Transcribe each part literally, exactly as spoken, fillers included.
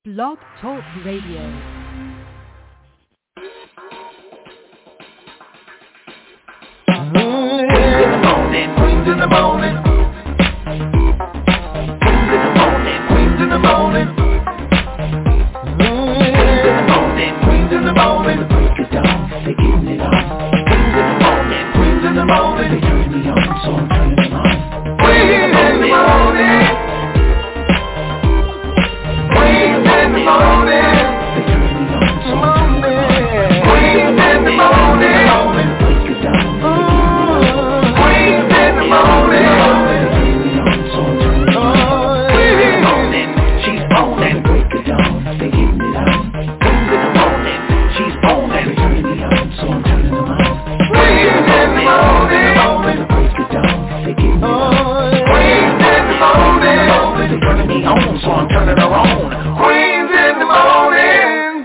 Blog Talk Radio. Queens in the morning. Queens in the morning. Queens in the morning. Queens in the morning. Queens in the morning. Break it down, they getting it on. Queens in the morning. Queens in the morning. They turn me on, so I'm turning them on. Queens in the morning. Queens in the morning. They turn me on, so I'm turning them on. Queens in the morning. Break it down, they getting it on. In the morning, so I'm turning on. Queens in the morning, she's on and break it down, they getting it on. Queens in the morning, she's on and turning me on, so I'm turning them on. Queens in the morning, break it down, they getting it on. Queens in the morning, they turning me on, so I'm turning her on. Queens in the morning.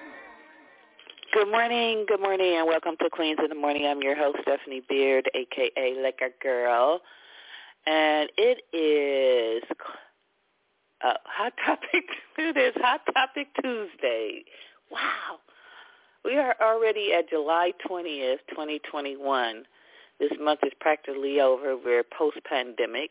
Good morning, good morning, and welcome to Queens in the Morning. I'm your host, Stephanie Beard, a k a. Liquor Girl, and it is uh, Hot Topic. It is Hot Topic Tuesday. Wow, we are already at July twentieth, twenty twenty-one. This month is practically over. We're post-pandemic,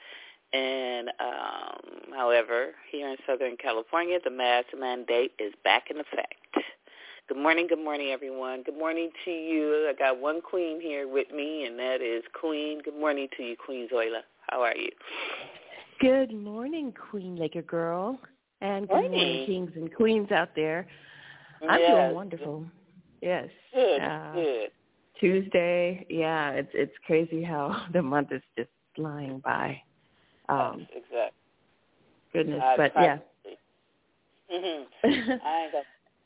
and um, however, here in Southern California, the mask mandate is back in effect. Good morning, good morning, everyone. Good morning to you. I got one queen here with me, and that is Queen. Good morning to you, Queen Zoila. How are you? Good morning, Queen Laker Girl. And good morning. morning, kings and queens out there. I'm yes. doing wonderful. Yes. Good, uh, good. Tuesday, yeah, it's it's crazy how the month is just flying by. Um, yes, exactly. Goodness, I but practically. yeah. Mm-hmm. I ain't got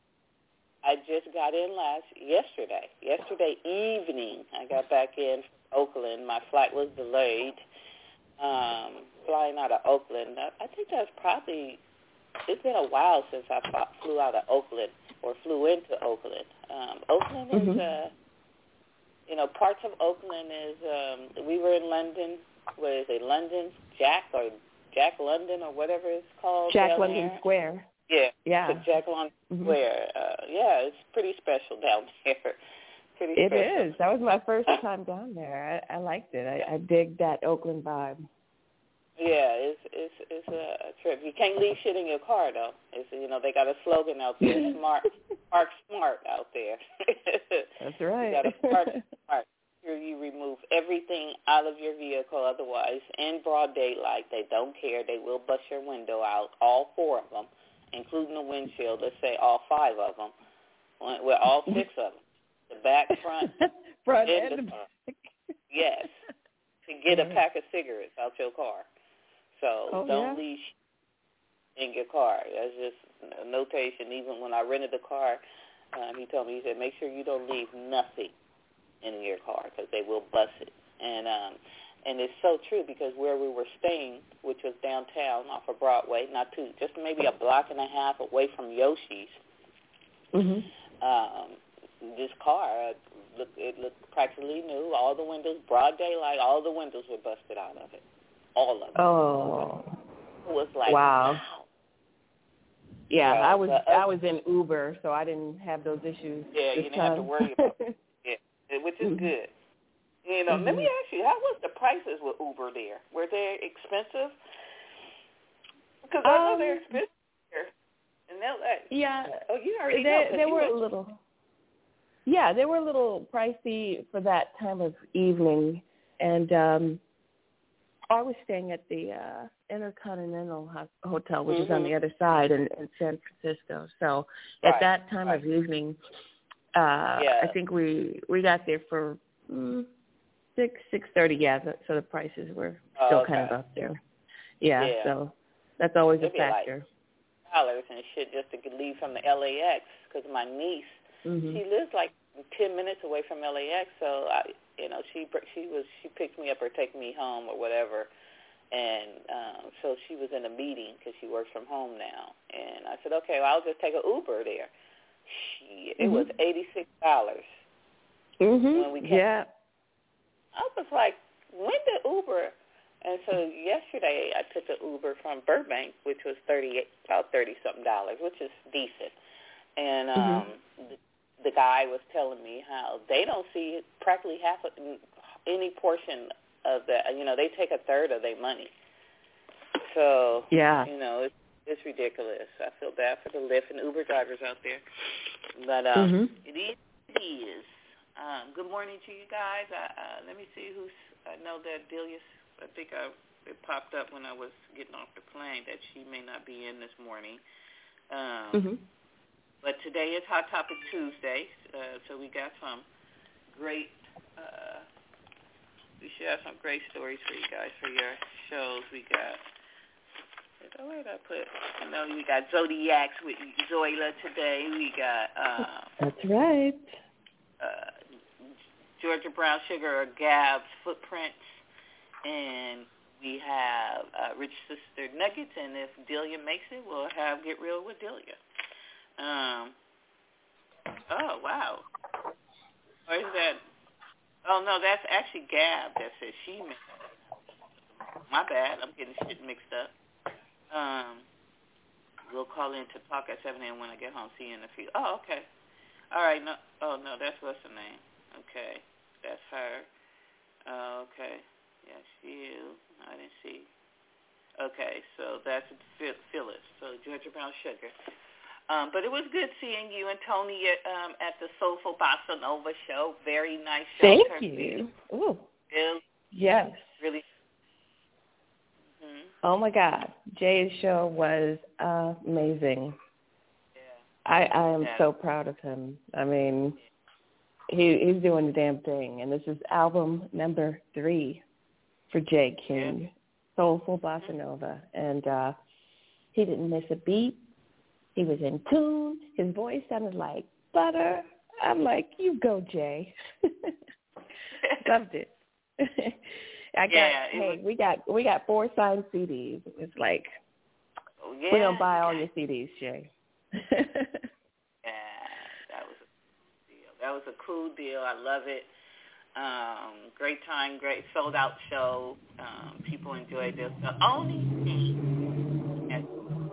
I just got in last yesterday. Yesterday evening, I got back in from Oakland. My flight was delayed. Um, flying out of Oakland, I, I think that's probably. It's been a while since I flew out of Oakland or flew into Oakland. Um, Oakland is, mm-hmm. uh, you know, parts of Oakland is. Um, we were in London. What is it? London Jack or Jack London or whatever it's called. Jack down London there. Square. Yeah, yeah. the Jack London mm-hmm. Square. Uh, yeah, it's pretty special down there. Pretty it special. is. That was my first time down there. I, I liked it. I, I dig that Oakland vibe. Yeah, it's it's it's a trip. You can't leave shit in your car though. It's you know they got a slogan out there: "Smart, park smart" out there. That's right. You got to park smart. Here you remove everything out of your vehicle. Otherwise, in broad daylight, they don't care. They will bust your window out. All four of them. Including the windshield, let's say all five of them, well, all six of them, the back, front, front and and the back. Yes, to get a pack of cigarettes out your car. So oh, don't yeah? leave in your car. That's just a notation. Even when I rented the car, um, he told me, he said, make sure you don't leave nothing in your car because they will bust it. And um, And it's so true because where we were staying, which was downtown off of Broadway, not too, just maybe a block and a half away from Yoshi's, mm-hmm. um, this car, uh, look, it looked practically new. All the windows, broad daylight, all the windows were busted out of it. All of them. Oh. It was like, wow. wow. Yeah, so, I was uh, I was in Uber, so I didn't have those issues. Yeah, you this didn't time. have to worry about it. Yeah, which is mm-hmm. good. You know, mm-hmm. let me ask you, how was the prices with Uber there? Were they expensive? Because I know um, they're expensive here in L A. Yeah. Oh, you already they, know. They you were went. a little. Yeah, they were a little pricey for that time of evening, and um, I was staying at the uh, Intercontinental Ho- Hotel, which mm-hmm. is on the other side in, in San Francisco. So right. at that time right. of evening, uh, yeah. I think we we got there for. Mm, Six six thirty, yeah. So the prices were still oh, okay. kind of up there. Yeah, yeah. so that's always It'd a factor. Like dollars and shit just to leave from the L A X because my niece, mm-hmm. she lives like ten minutes away from L A X, so I, you know, she she was she picked me up or take me home or whatever, and um, so she was in a meeting because she works from home now, and I said, okay, well, I'll just take an Uber there. She, it mm-hmm. was eighty six dollars. Mhm. When we came. Yeah. I was like, when did Uber And so yesterday I took an Uber from Burbank, which was thirty, about thirty something dollars, which is decent. And um, mm-hmm. the, the guy was telling me how they don't see practically half of any portion of that. You know, they take a third of their money. So yeah, you know, it's it's ridiculous. I feel bad for the Lyft and Uber drivers out there, but um, mm-hmm. it is. It is. Um, good morning to you guys. I, uh, let me see who's. I know that Delia. I think I, it popped up when I was getting off the plane that she may not be in this morning. Um, mm-hmm. But today is Hot Topic Tuesday, uh, so we got some great, uh, we should have some great stories for you guys for your shows. We got, where did I put, I know we got Zodiacs with Zoila today. We got, um, that's right. Uh, Georgia Brown Sugar or Gab's Footprints. And we have uh, Rich Sister Nuggets, and if Delia makes it, we'll have Get Real with Delia. Um, oh, wow. Or is that, oh, no, that's actually Gab that says she mixed it. My bad, I'm getting shit mixed up. Um, we'll call in to talk at seven a.m. when I get home, see you in a few. Oh, okay. All right, no, oh, no, that's what's her name. Okay, that's her. Uh, okay. Yes, you. I didn't see. Okay, so that's Phyllis. So Georgia Brown Sugar. Um, but it was good seeing you and Tony at, um, at the Soulful Bossa Nova show. Very nice show. Thank you. Ooh. Really, yes. Really. Mm-hmm. Oh my God, Jay's show was uh, amazing. Yeah. I I am yeah. so proud of him. I mean, he he's doing the damn thing, and this is album number three for Jay King, yeah. Soulful Bossa Nova, and uh, he didn't miss a beat. He was in tune. His voice sounded like butter. I'm like, you go, Jay. Loved it. I got yeah, hey, was, we got we got four signed C Ds. It's like oh, yeah, we're gonna buy all yeah. your C Ds, Jay. yeah, that was a cool deal. That was a cool deal. I love it. Um, great time, great sold out show. Um, people enjoyed this. The only thing that,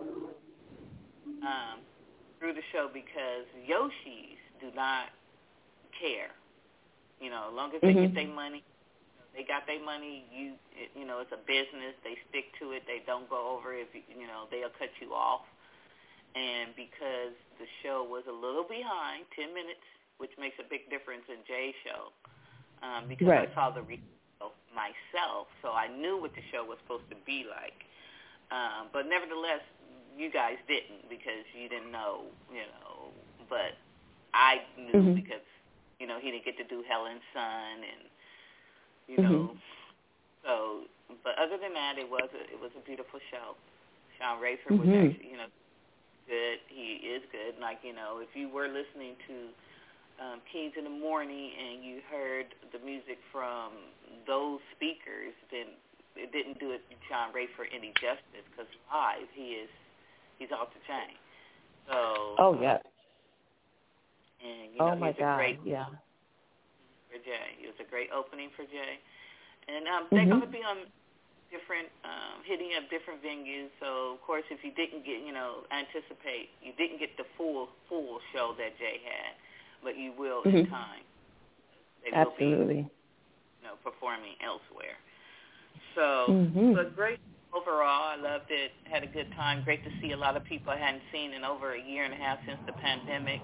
um, through the show because Yoshis do not care. You know, as long as they mm-hmm. get their money, they got their money. You, it, you know, it's a business. They stick to it. They don't go over it. If you know, they'll cut you off. And because the show was a little behind, ten minutes, which makes a big difference in Jay's show. Um, because right. I saw the reel myself, so I knew what the show was supposed to be like. Um, but nevertheless, you guys didn't because you didn't know, you know. But I knew mm-hmm. because, you know, he didn't get to do Helen's Son and, you know. Mm-hmm. So, but other than that, it was a, it was a beautiful show. Sean Rayford mm-hmm. was actually, you know, good. He is good. Like, you know, if you were listening to Um, Kings in the Morning and you heard the music from those speakers, then it didn't do it Sean Rayford any justice because live he is he's off the chain. So oh yeah, and you know oh my he's a God, great yeah. For Jay, it was a great opening for Jay, and um, they're mm-hmm. going to be on different um, hitting up different venues. So of course, if you didn't get you know anticipate you didn't get the full full show that Jay had. But you will mm-hmm. in time. They Absolutely. will be, you know, performing elsewhere. So, mm-hmm. but great overall. I loved it. Had a good time. Great to see a lot of people I hadn't seen in over a year and a half since the pandemic.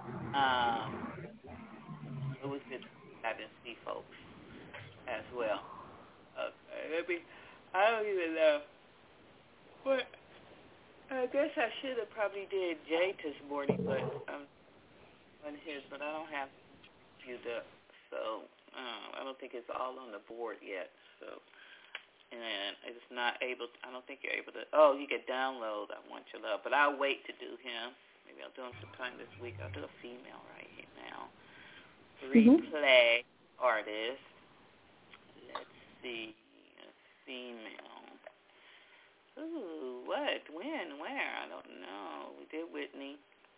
Um, it was good to have and see folks as well. Okay, let me. I don't even know. What? I guess I should have probably did Jay this morning, but um. on his, but I don't have viewed up, so uh, I don't think it's all on the board yet. So, and it's not able. To, I don't think you're able to. Oh, you can download. I Want Your Love, but I'll wait to do him. Maybe I'll do him sometime this week. I'll do a female right here now. Replay mm-hmm. artist. Let's see, a female. Ooh, what? When? Where? I don't know. We did Whitney.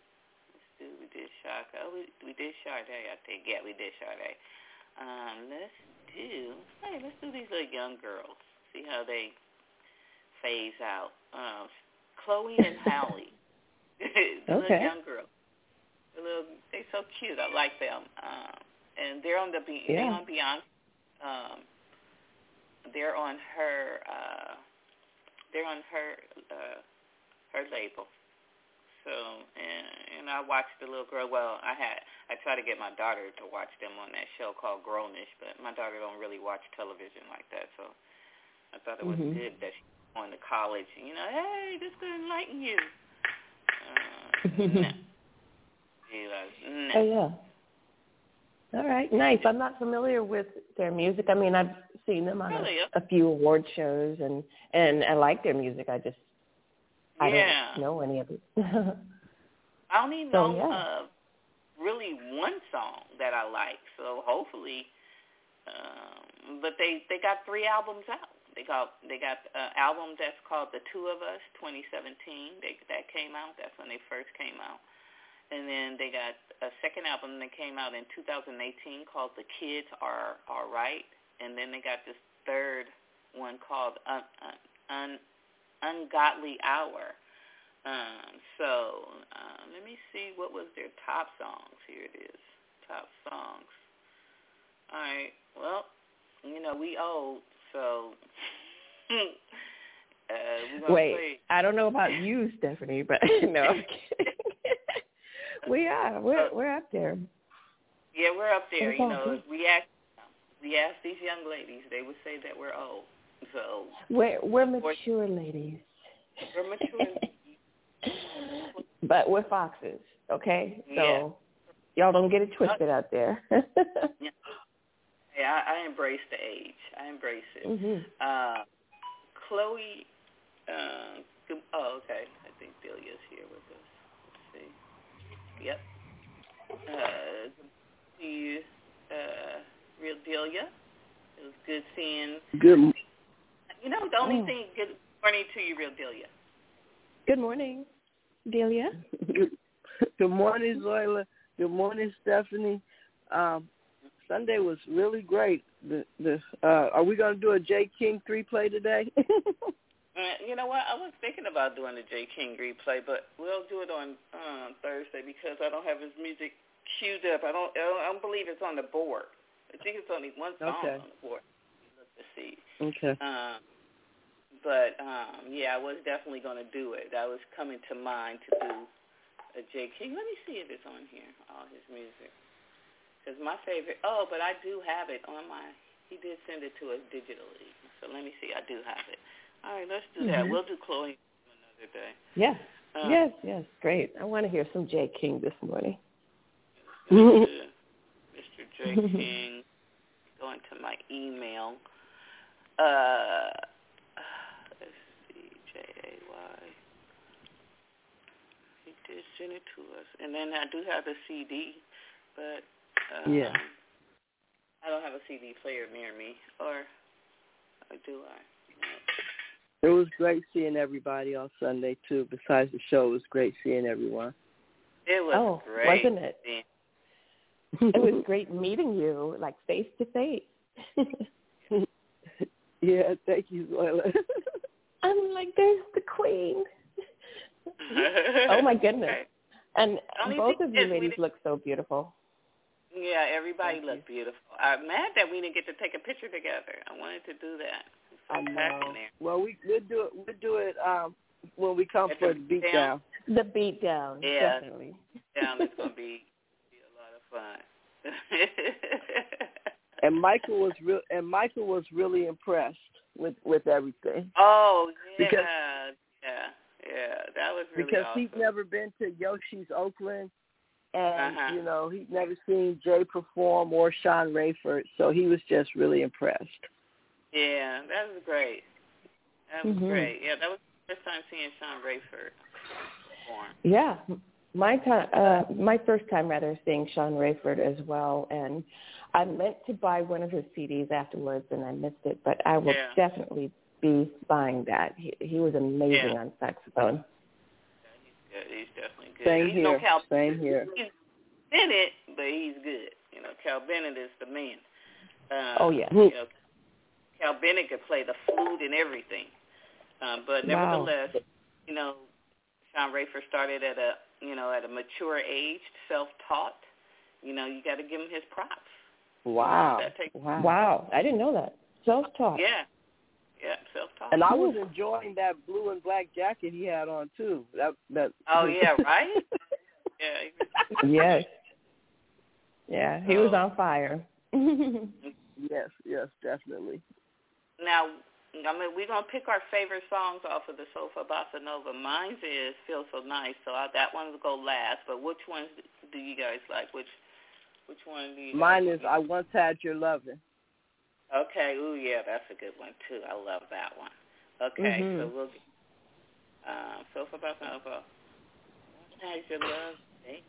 We did Shaka. Oh, we, we did Sade, I think. Yeah, we did Sade. Um, let's do, hey, let's do these little young girls. see how they phase out. Um, Chloe and Halle, the okay. little young girl. The little, they're so cute. I like them. Um, and they're on the yeah. they're on Beyonce. Um, they're on her. Uh, they're on her uh, her label. So and and I watched the little girl. Well, I had I try to get my daughter to watch them on that show called Grownish, but my daughter don't really watch television like that. So I thought it was mm-hmm. good that she went to college. You know, hey, this could enlighten you. Uh, no. Was, no. Oh yeah. All right, nice. I'm not familiar with their music. I mean, I've seen them on really? a, a few award shows, and and I like their music. I just I yeah. don't know any of it. I only so, know yeah. uh, really one song that I like. So hopefully, um, but they, they got three albums out. They got they got an album that's called The Two of Us, twenty seventeen. They, that came out. That's when they first came out. And then they got a second album that came out in two thousand eighteen called The Kids Are All Right. And then they got this third one called Un, Un, Ungodly Hour. Um, so uh, let me see what was their top songs. Here it is, top songs. All right. Well, you know, we old, so uh, we're gonna Wait, play. I don't know about you, Stephanie, but no, I'm kidding. we are. We're uh, we're up there. Yeah, we're up there. That's you know, awesome. if we ask we ask these young ladies, they would say that we're old. So we're we're mature ladies. We're mature. But we're foxes, okay? So yeah. y'all don't get it twisted out there. yeah, yeah I, I embrace the age. I embrace it. Mm-hmm. Uh, Chloe, uh, oh, okay. I think Delia's here with us. Let's see. Yep. Uh, see you, uh, real Delia. It was good seeing. Good. You know, the only oh. thing. Good morning to you, real Delia. Good morning, Delia. Good, good morning, Zoila. Good morning, Stephanie. Um, Sunday was really great. The the uh, are we going to do a J. King three play today? uh, you know what? I was thinking about doing the J. King replay, but we'll do it on uh, Thursday because I don't have his music queued up. I don't. I don't believe it's on the board. I think it's only one song okay. on the board. Let's see. Okay. Um, But, um, yeah, I was definitely going to do it. That was coming to mind to do a J. King. Let me see if it's on here, all his music. Because my favorite, oh, but I do have it on my, he did send it to us digitally. So let me see, I do have it. All right, let's do that. Mm-hmm. We'll do Chloe another day. Yes, um, yes, yes, great. I want to hear some J. King this morning. Mister J. King, going to my email. Uh... J A Y. He did send it to us. And then I do have the C D, but um, yeah. I don't have a C D player near me. Or, or do I? It was great seeing everybody on Sunday, too. Besides the show, it was great seeing everyone. It was oh, great. Wasn't it? It was great meeting you, like, face to face. Yeah, thank you, Zoila. I'm like, there's the queen. Oh, my goodness. And both of you ladies look so beautiful. Yeah, everybody Thank looked you. beautiful. I'm mad that we didn't get to take a picture together. I wanted to do that. So I know. Well, we, we'll do it, we'll do it um, when we come for the beat down. The beat down, yeah, definitely. Down is going to be, be a lot of fun. And Michael was real. And Michael was really impressed with, with everything. Oh yeah, because, yeah, yeah. That was really because awesome. he's never been to Yoshi's Oakland, and uh-huh. you know he'd never seen Jay perform or Sean Rayford, so he was just really impressed. Yeah, that was great. That was mm-hmm. great. Yeah, that was the first time seeing Sean Rayford perform. Yeah. My time, uh, my first time rather seeing Sean Rayford as well, and I meant to buy one of his C Ds afterwards, and I missed it. But I will yeah. definitely be buying that. He, he was amazing yeah. on saxophone. Yeah, he's, he's definitely good. Same he's here. No Cal Same here. He's Bennett, but he's good. You know, Cal Bennett is the man. Uh, oh yeah. You know, Cal Bennett could play the flute and everything. Um, but nevertheless, wow. you know, Sean Rafer started at a, you know, at a mature age, self-taught. You know, you got to give him his props. Wow. That takes- wow. Wow. I didn't know that. Self-taught. Yeah. Yeah, self-taught. And I was enjoying that blue and black jacket he had on, too. That that. Oh, yeah, right? yeah. Yes. Yeah, he was on fire. Yes, yes, definitely. Now, I mean, we're going to pick our favorite songs off of the Sofa Bossa Nova. Mine is Feel So Nice, so I, that one will go last. But which ones do you guys like? Which which one do you Mine guys is I Once Had Your Lovin'. Okay, ooh, yeah, that's a good one, too. I love that one. Okay, mm-hmm. so we'll get um, Sofa Bossa Nova. Once Had Your Love, baby,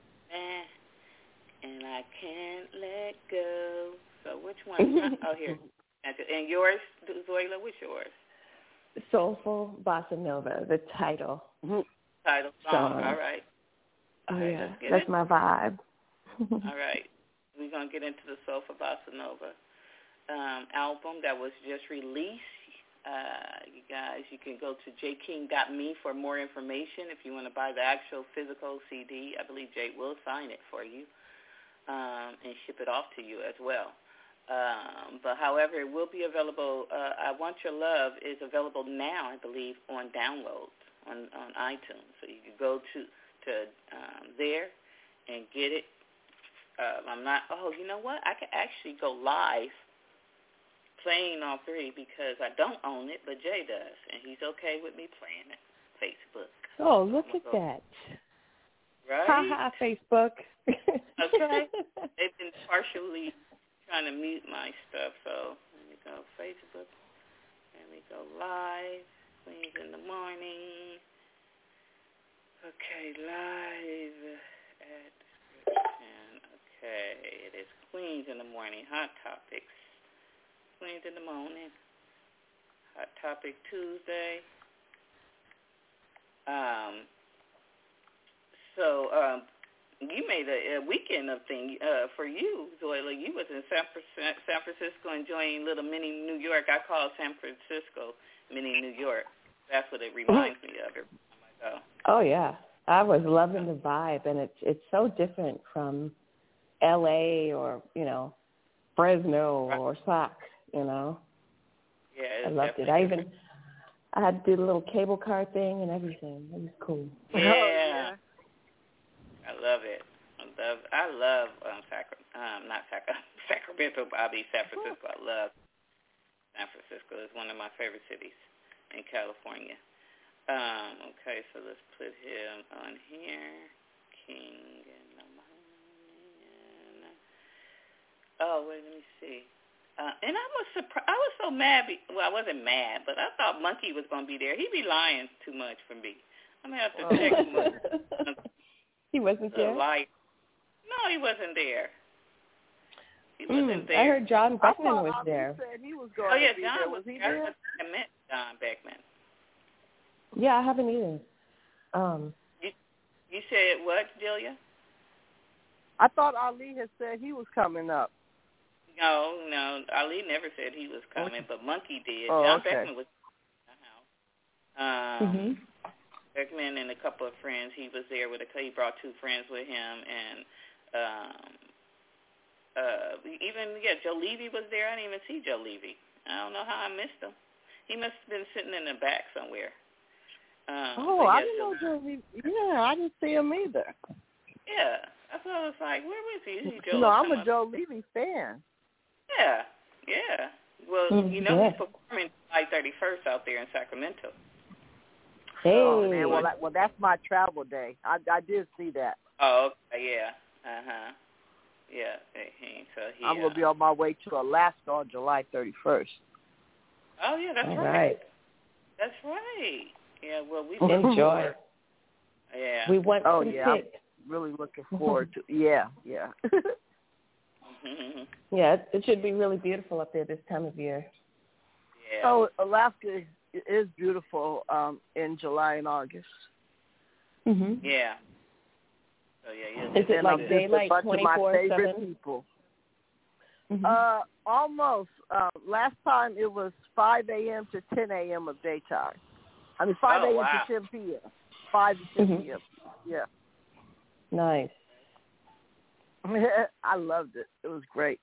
and I can't let go. So which one? Oh, here. And yours, Zoila, which yours? Soulful Bossa Nova, the title. Mm-hmm. Title song, song. All right. Oh, all right, yeah, that's in. my vibe. All right. We're going to get into the Soulful Bossa Nova um, album that was just released. Uh, you guys, you can go to j king dot me for more information if you want to buy the actual physical C D. I believe Jay will sign it for you um, and ship it off to you as well. Um, but, however, it will be available. Uh, I Want Your Love is available now, I believe, on downloads on, on iTunes. So you can go to, to um, there and get it. Uh, I'm not, oh, you know what? I can actually go live playing all three because I don't own it, but Jay does, and he's okay with me playing it. Facebook. Oh, look at go. that. Right? Ha ha, Facebook. Okay. They've been partially trying to mute my stuff, so let me go Facebook. Let me go live. Queens in the morning. Okay, live at description. Okay, it is Queens in the morning. Hot topics. Queens in the morning. Hot topic Tuesday. Um. So, um. You made a, a weekend of thing uh, for you, Zoila. You was in San, San Francisco enjoying little mini New York. I call San Francisco mini New York. That's what it reminds me of every time I go. Oh, yeah. I was loving the vibe, and it's it's so different from L A or, you know, Fresno right. or Sac, you know. Yeah, I loved it. I even I had to do the little cable car thing and everything. It was cool. Yeah. Oh, yeah. I love it. I love, I love um, Sacra, um, not Sacra, Sacramento, but I mean San Francisco. I love San Francisco. It's one of my favorite cities in California. Um, okay, so let's put him on here. King and the morning. Oh, wait, let me see. Uh, and I was surprised. I was so mad. Be- well, I wasn't mad, but I thought Monkey was going to be there. He be lying too much for me. I'm going to have to oh. check him up. He wasn't there? Light. No, he wasn't there. He mm, wasn't there. I heard John Beckman was there. Said he was going oh, yeah, to be John there. was, was he there. there? I met John Beckman. Yeah, I haven't either. Um, you, you said what, Delia? I thought Ali had said he was coming up. No, no, Ali never said he was coming, but Monkey did. Oh, John okay. Beckman was in the house. Um, mm-hmm. Beckman and a couple of friends. He was there with a. He brought two friends with him, and um, uh, even yeah, Joe Levy was there. I didn't even see Joe Levy. I don't know how I missed him. He must have been sitting in the back somewhere. Um, oh, yes, I didn't know Joe Levy. Yeah, I didn't see him either. Yeah, that's what I was like. Where was he? Is he Joe? No, I'm a Joe Levy fan. Yeah, yeah. Well, mm, you know yeah. he's performing July thirty-first out there in Sacramento. Hey. Oh, man, well, that, well, that's my travel day. I, I did see that. Oh, okay, yeah. Uh-huh. Yeah. He, so he, I'm going to uh, be on my way to Alaska on July thirty-first. Oh, yeah, that's All right. right. That's right. Yeah, well, we enjoy. Yeah. We went oh, to yeah, the pit. I'm really looking forward to Yeah, yeah. mm-hmm. Yeah, it, it should be really beautiful up there this time of year. Yeah. Oh, Alaska is beautiful um, in July and August. Mm-hmm. Yeah. So, yeah, Is it like daylight twenty-four seven? People. Mm-hmm. Uh, almost. Uh, last time it was five a.m. to ten a.m. of daytime. I mean, five a.m. Oh, wow. to ten p.m. five to ten Mm-hmm. p.m. Yeah. Nice. I loved it. It was great.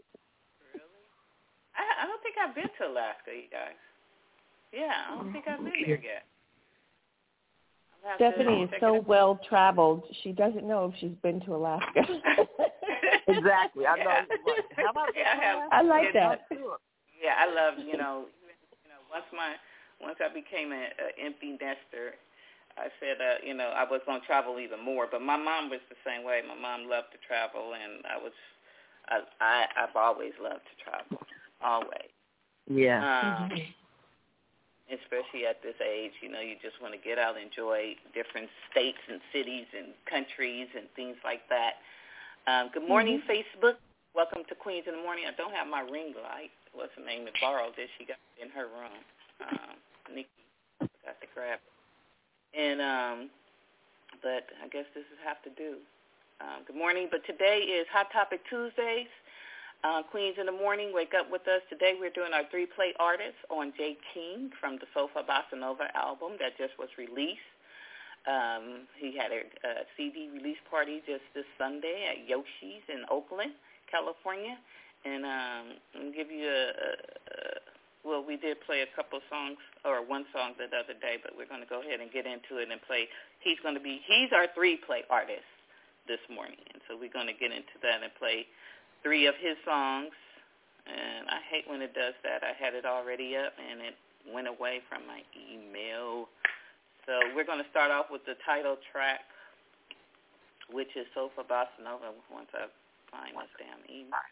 I, I don't think I've been to Alaska, you guys. Yeah, I don't think I've been there yet. Stephanie is so well traveled. She doesn't know if she's been to Alaska. Exactly. I know. Yeah. Have I been Yeah, I to have. Alaska? I like that. Yeah, I love, you know, you know, once my once I became an empty nester, I said, uh, you know, I was going to travel even more. But my mom was the same way. My mom loved to travel, and I was, I, I I've always loved to travel, always. Yeah. Um, Mm-hmm. Especially at this age, you know, you just want to get out and enjoy different states and cities and countries and things like that. Um, good morning, mm-hmm. Facebook. Welcome to Queens in the Morning. I don't have my ring light. What's her name? It borrowed it. She got it in her room. Um, Nikki got to grab it. And, um, but I guess this is have to do. Um, good morning. But today is Hot Topic Tuesdays. Uh, Queens in the Morning, wake up with us. Today we're doing our three-play artists on Jay King from the Sofa Bossa Nova album that just was released. Um, he had a, a C D release party just this Sunday at Yoshi's in Oakland, California. And um, I'll give you a, a, a, well, we did play a couple songs, or one song the other day, but we're going to go ahead and get into it and play. He's going to be, he's our three-play artist this morning. And so we're going to get into that and play three of his songs, and I hate when it does that. I had it already up, and it went away from my email. So we're going to start off with the title track, which is Sofa Bossa Nova, once I find this damn email.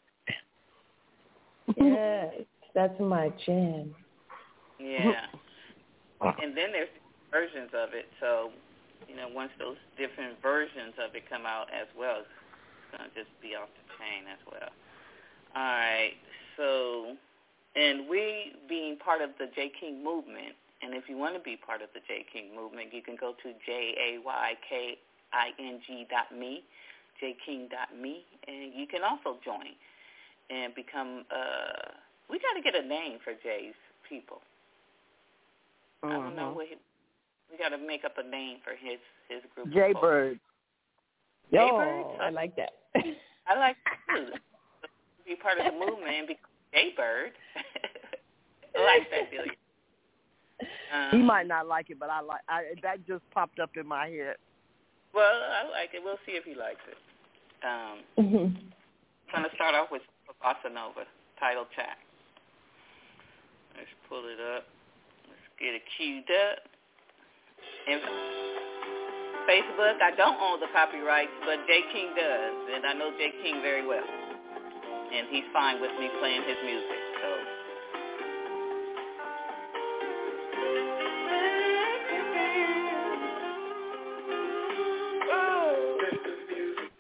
Yes, that's my jam. Yeah. And then there's versions of it, so, you know, once those different versions of it come out as well, going to just be off the chain as well. All right, so, and we being part of the Jay King movement, and if you want to be part of the Jay King movement, you can go to J A Y K I N G dot me, jayking dot me, and you can also join and become, uh, we got to get a name for Jay's people. Uh-huh. I don't know what he, we got to make up a name for his, his group. Jay Bird. Oh, I like that. I like that too. Be part of the movement and be Jay Bird. I like that, deal. Um, he might not like it, but I like. I, that just popped up in my head. Well, I like it. We'll see if he likes it. Um, mm-hmm. I'm going to start off with Bossa Nova title track. Let's pull it up. Let's get it queued up. And Facebook, I don't own the copyrights, but Jay King does, and I know Jay King very well. And he's fine with me playing his music, so. Let the music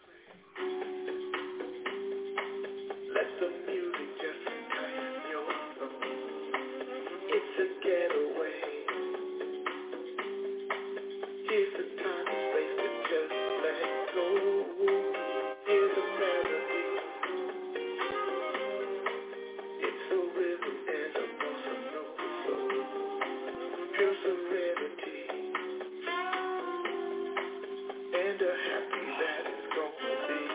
Let the music just entice your soul. It's a getaway. Here's the time and space to just let go. Here's a melody. It's a rhythm and a bossa nova soul. Pure serenity and a happy that it's gonna be.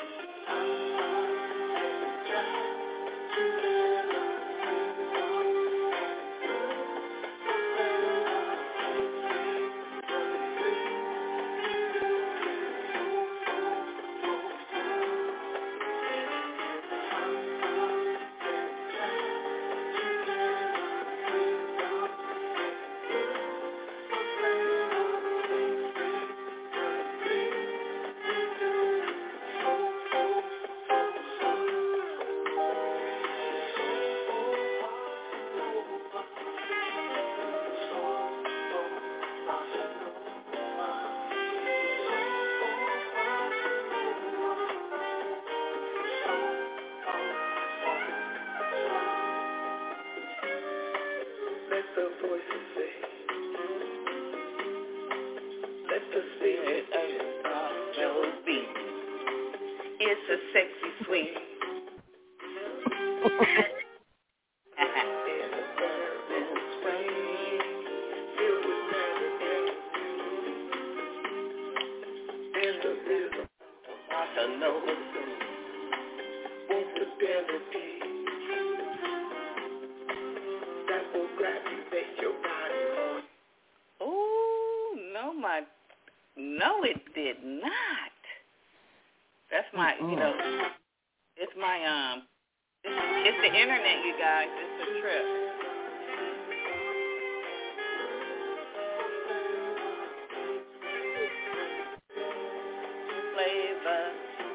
Let the voices sing. Let the spirit of Joe beat. It's a sexy swing. Oh, no, my, no, it did not. That's my, mm-hmm. you know, it's my, um, it's, it's the internet, you guys. It's a trip. Flavor.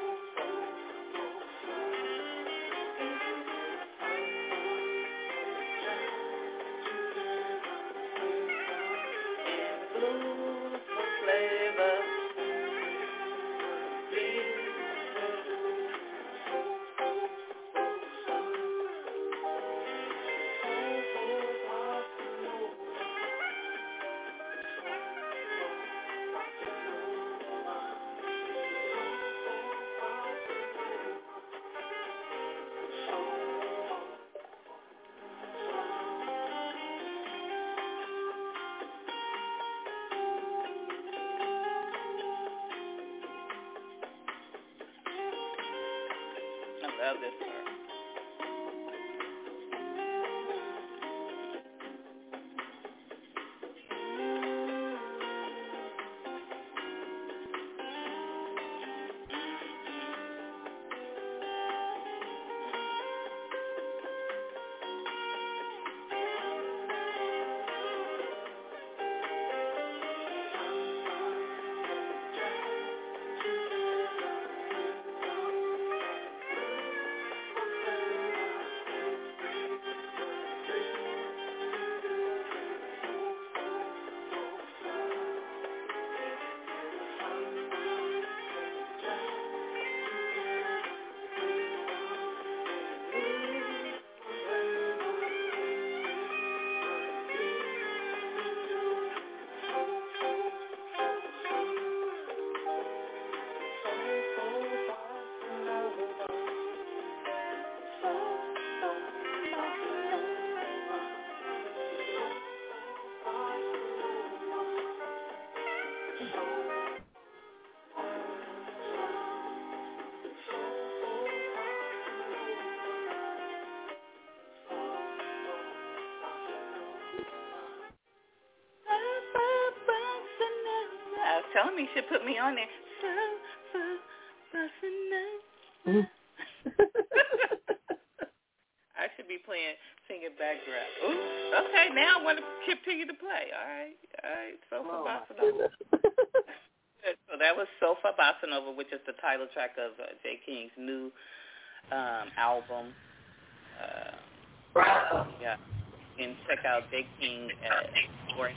I love this part. Telling me she put me on there. Mm. I should be playing, singing background. Ooh, okay, now I want to continue to play. All right, all right. Sofa oh, Bossa Nova. So that was Sofa Bossa Nova, which is the title track of uh, Jay King's new um, album. Uh, wow. Yeah, and check out Jay King at Orange.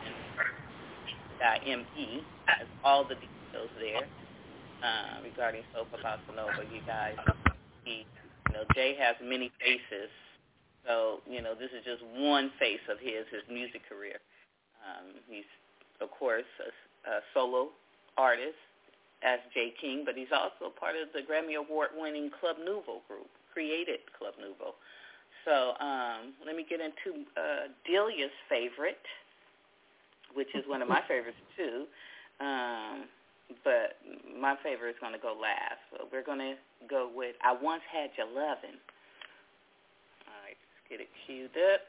M E has all the details there uh, regarding Sofa Bossa Nova. You guys, he, you know, Jay has many faces, so you know this is just one face of his his music career. Um, he's of course a, a solo artist as Jay King, but he's also part of the Grammy Award-winning Club Nouveau group, created Club Nouveau. So um, let me get into uh, Delia's favorite, which is one of my favorites too, um, but my favorite is going to go last. So we're going to go with I Once Had Your Lovin'. All right, let's get it queued up.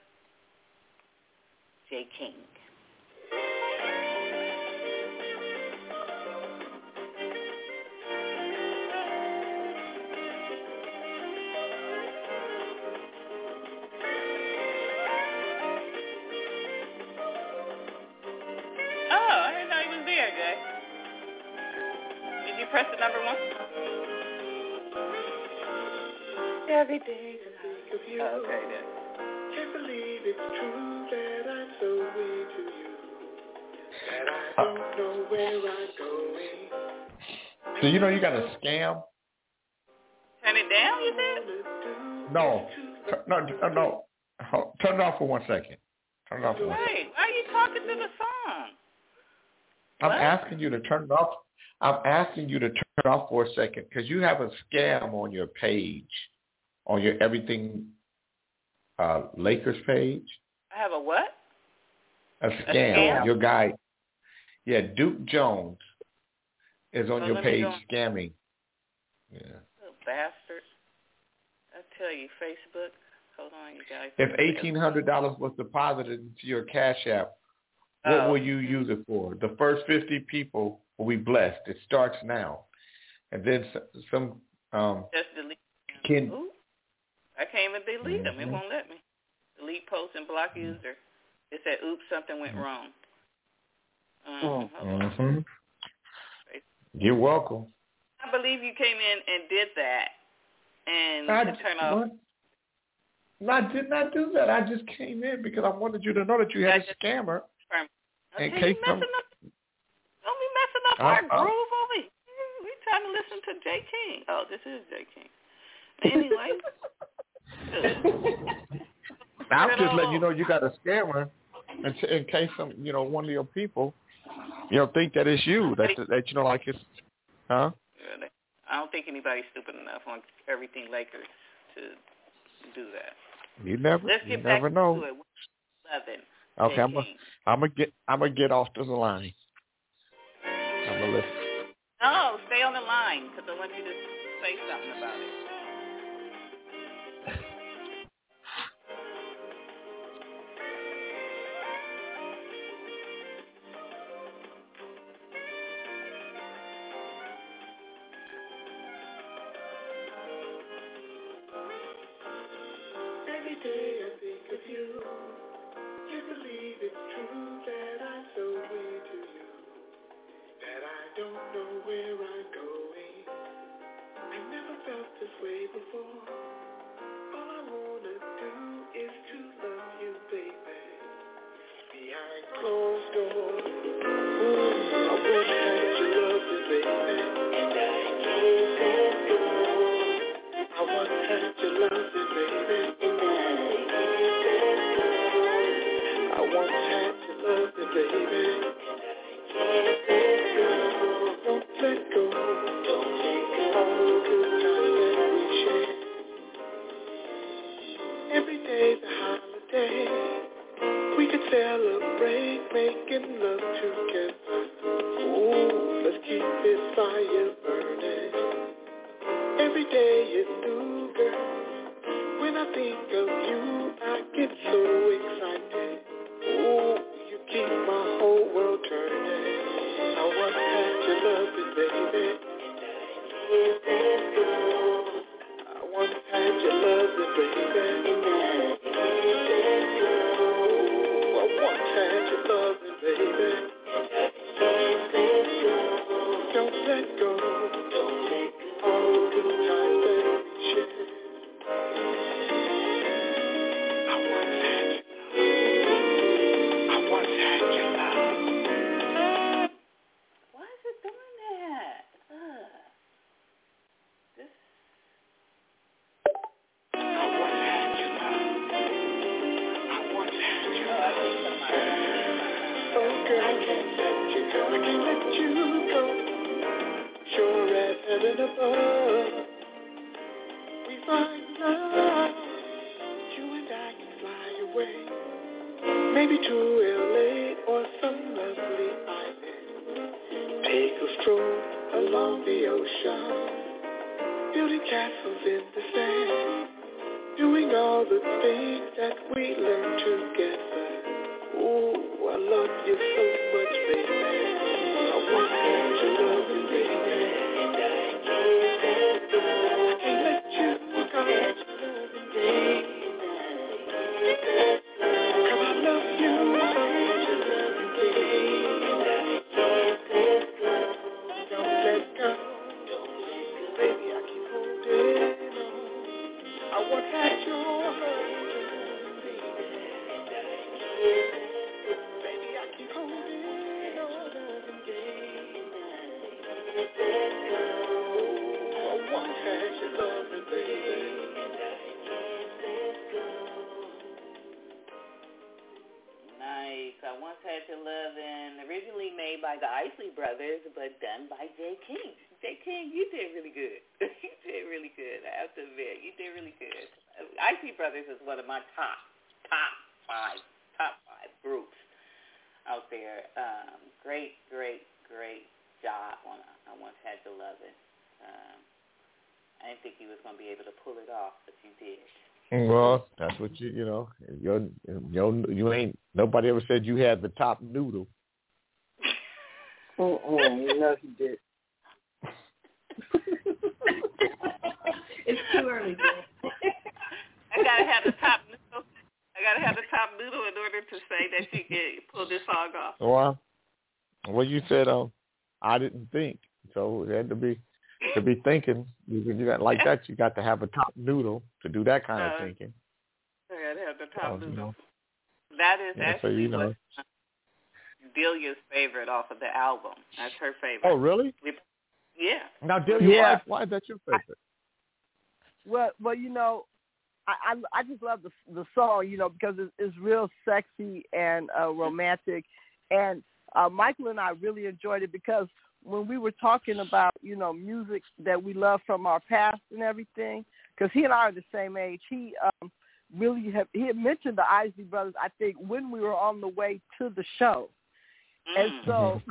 Jay King. Press the number one. Every day I think of you. Okay, then. Can't believe it's true that I'm so way to you. That I don't know where I'm going. So you know you got a scam? Turn it down, you said? No. No, no, no. Turn it off for one second. Turn it off for one second. Wait, why are you talking to the song? I'm what? asking you to turn it off. I'm asking you to turn it off for a second because you have a scam on your page, on your Everything uh, Lakers page. I have a what? A A scam. scam? Your guy, yeah, Duke Jones is on Oh, your let me page go. scamming. Yeah. Little bastard. I tell you, Facebook. Hold on, you guys. If eighteen hundred dollars was deposited into your Cash App, what Oh. will you use it for? The first fifty people will be blessed. It starts now. And then s- some um, Just delete them. kid. Ooh, I can't even delete them. It Mhm. won't let me. Delete post and block user. It said, oops, something went wrong. Um, hold on. Mm-hmm. You're welcome. I believe you came in and did that. And I, to turn off. what? No, I did not do that. I just came in because I wanted you to know that you had I a just- scammer. Okay, In you case messing some- up. Don't be messing up I'm- our I'm- groove over here. We trying to listen to J. King. Oh, this is J. King. Anyway. I'm just letting you know you got a scammer, in, in case some, you know, one of your people, you know, think that it's you. That that you know, like it's, huh? I don't think anybody's stupid enough on Everything Lakers to do that. You never, Let's you get never back know. to it. Eleven. Okay, I'm J. gonna, King. I'm gonna get, I'm gonna get off the line. I'm gonna listen. No, stay on the line because I want you to say something about it. Every day I think of you. Can't believe it's true that I'm so into you. That I don't know where I'm going. I never felt this way before. All I wanna do is to love you, baby. Behind closed doors. Ooh, I wish that you loved me, baby. And I can't let go. I want that you love me, baby. And I can't let go. I want that you love me, baby. Don't let go. Don't let go. All the good times that we share. Every day's a holiday. We could celebrate making love together. Ooh, let's keep this fire burning. Every day is new, girl. When I think of you, I get so excited. Ooh, you keep my whole world turning. I want that you love me, baby. I want that you love me, baby. I want that you love me, baby. Don't let go. All the good times that we share. I want that you love. I want that you love. Why is it doing that? Ugh. This. I want that you love. I want that you love. Oh girl, I can't let you go. I can't let you go. Sure as heaven above, we find love. You and I can fly away, maybe to L A or some lovely island. Take a stroll along the ocean, building castles in the sand, doing all the things that we learned together. Ooh, I love you so much, baby. I want that you love me, baby. And I can't let go. I can't let you go. Baby. Cause I love you so much, baby. And I can't let go. Don't let go. Baby, I keep holding on. I want that you love me, baby. And I can't let go. Baby, I keep holding on. Nice. I once had your love, and originally made by the Isley Brothers, but done by J. King. J. King, you did really good. You did really good. I have to admit, you did really good. Isley Brothers is one of my top, top five, top five groups out there. Um, great, great, great job on I Once Had to Love It. Um, I didn't think you was going to be able to pull it off, but you did. Well, that's what you, you know, you're, you're, you ain't, nobody ever said you had the top noodle. Oh, you know he did. It's too early. I gotta have the top noodle. I gotta have the top noodle in order to say that you can pull this song off. Well, well, you said, um, I didn't think, so it had to be to be thinking. You, you got like that. You got to have a top noodle to do that kind of uh, thinking. I gotta have the top so, noodle. You know, that is yeah, actually so, you know. what Delia's favorite off of the album. That's her favorite. Oh, really? We, yeah. Now, Delia, yeah. why, why is that your favorite? Well, well, you know, I I, I just love the the song, you know, because it's, it's real sexy and uh, romantic, and uh, Michael and I really enjoyed it because when we were talking about, you know, music that we love from our past and everything, because he and I are the same age, he um, really have, he had mentioned the Isley Brothers, I think, when we were on the way to the show. Mm. And so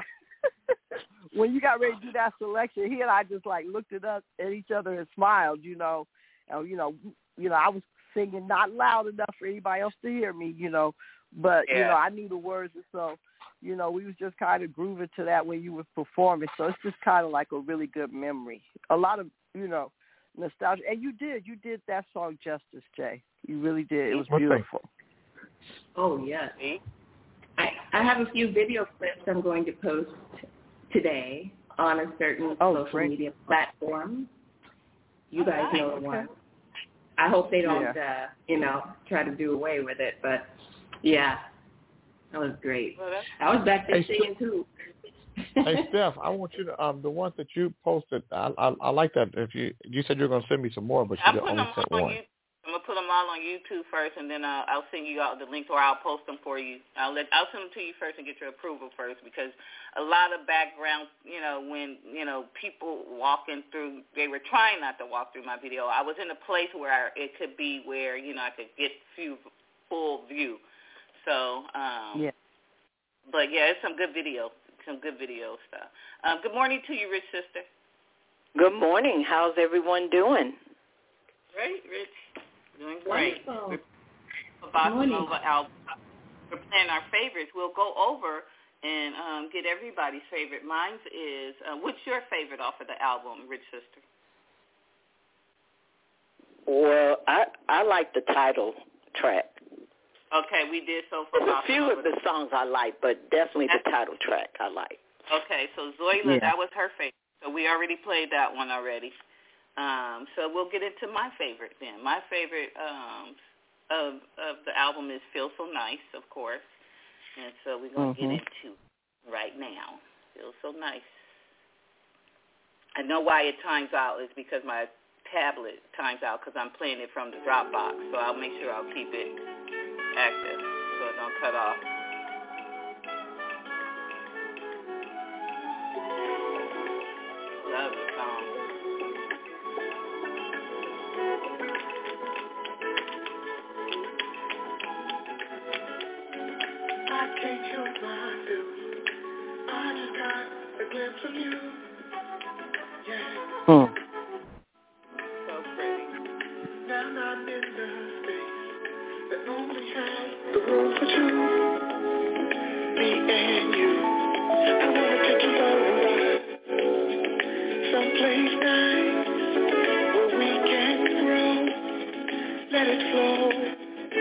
when you got ready to do that selection, he and I just, like, looked at us at each other and smiled, you know. And, you know, you know, I was singing not loud enough for anybody else to hear me, you know, but, yeah. you know, I knew the words, and so, you know, we was just kind of grooving to that when you were performing. So it's just kind of like a really good memory. A lot of, you know, nostalgia. And you did. You did that song justice, Jay. You really did. It was beautiful. Oh, yes. I, I have a few video clips I'm going to post today on a certain oh, social great. media platform. You guys oh, know the okay. one. I hope they don't, yeah. uh, you know, try to do away with it. But, yeah. That was great. Well, I was back there hey, singing too. Hey Steph, I want you to um the ones that you posted. I I, I like that. If you you said you were gonna send me some more, but you only sent one. You, I'm gonna put them all on YouTube first, and then uh, I'll send you out the links, or I'll post them for you. I'll let I'll send them to you first and get your approval first, because a lot of background, you know, when you know people walking through, they were trying not to walk through my video. I was in a place where it could be where you know I could get few full view. So, um, yeah. but yeah, it's some good video, some good video stuff. Um, good morning to you, Rich Sister. Good morning. How's everyone doing? Great, Rich. Doing great. Wonderful. We're about to over album. We're playing our favorites. We'll go over and um, get everybody's favorite. Mine is, uh, what's your favorite off of the album, Rich Sister? Well, I I like the title track. Okay, we did so far. There's a few of the songs I like, but definitely the title track I like. Okay, so Zoila, yeah. that was her favorite. So we already played that one already. Um, so we'll get into my favorite then. My favorite um, of of the album is Feel So Nice, of course. And so we're going to mm-hmm. get into it right now. Feel So Nice. I know why it times out is because my tablet times out because I'm playing it from the Dropbox. So I'll make sure I'll keep it active so it don't cut off. Love the song. I can't help myself. I just got a glimpse of you. Yeah. Hmm. So pretty. Now I'm in the space that only has the room for two. Me and you. I wanna take you for a ride. Someplace nice where we can grow. Let it flow.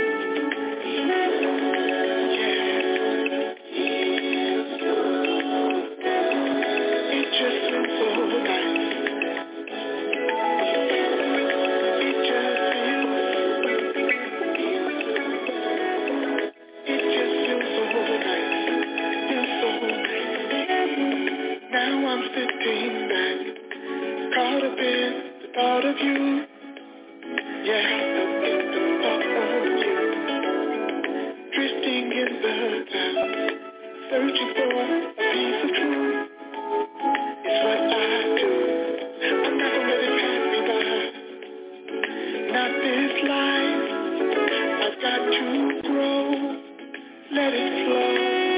Thought of you, yeah, the thought of you, drifting in the town, searching for a piece of truth, it's what I do, let it flow.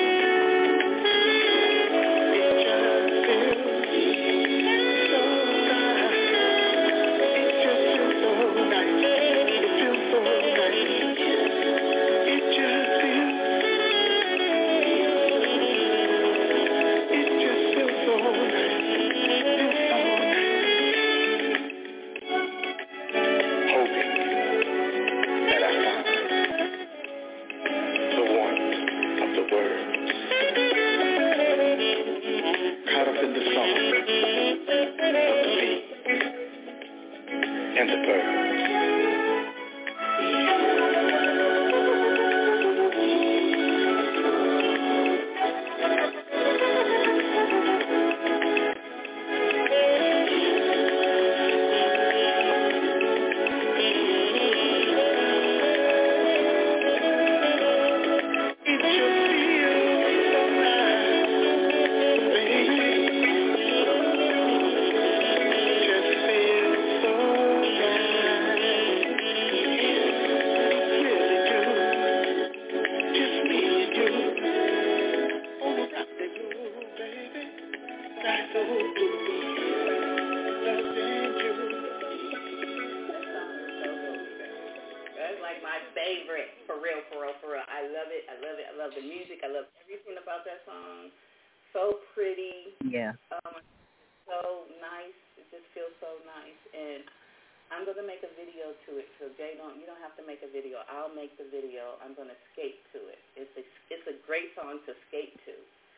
Yeah. Um, so nice. It just feels so nice. And I'm going to make a video to it. So, Jay, don't, you don't have to make a video. I'll make the video. I'm going to skate to it. It's a, it's a great song to skate to.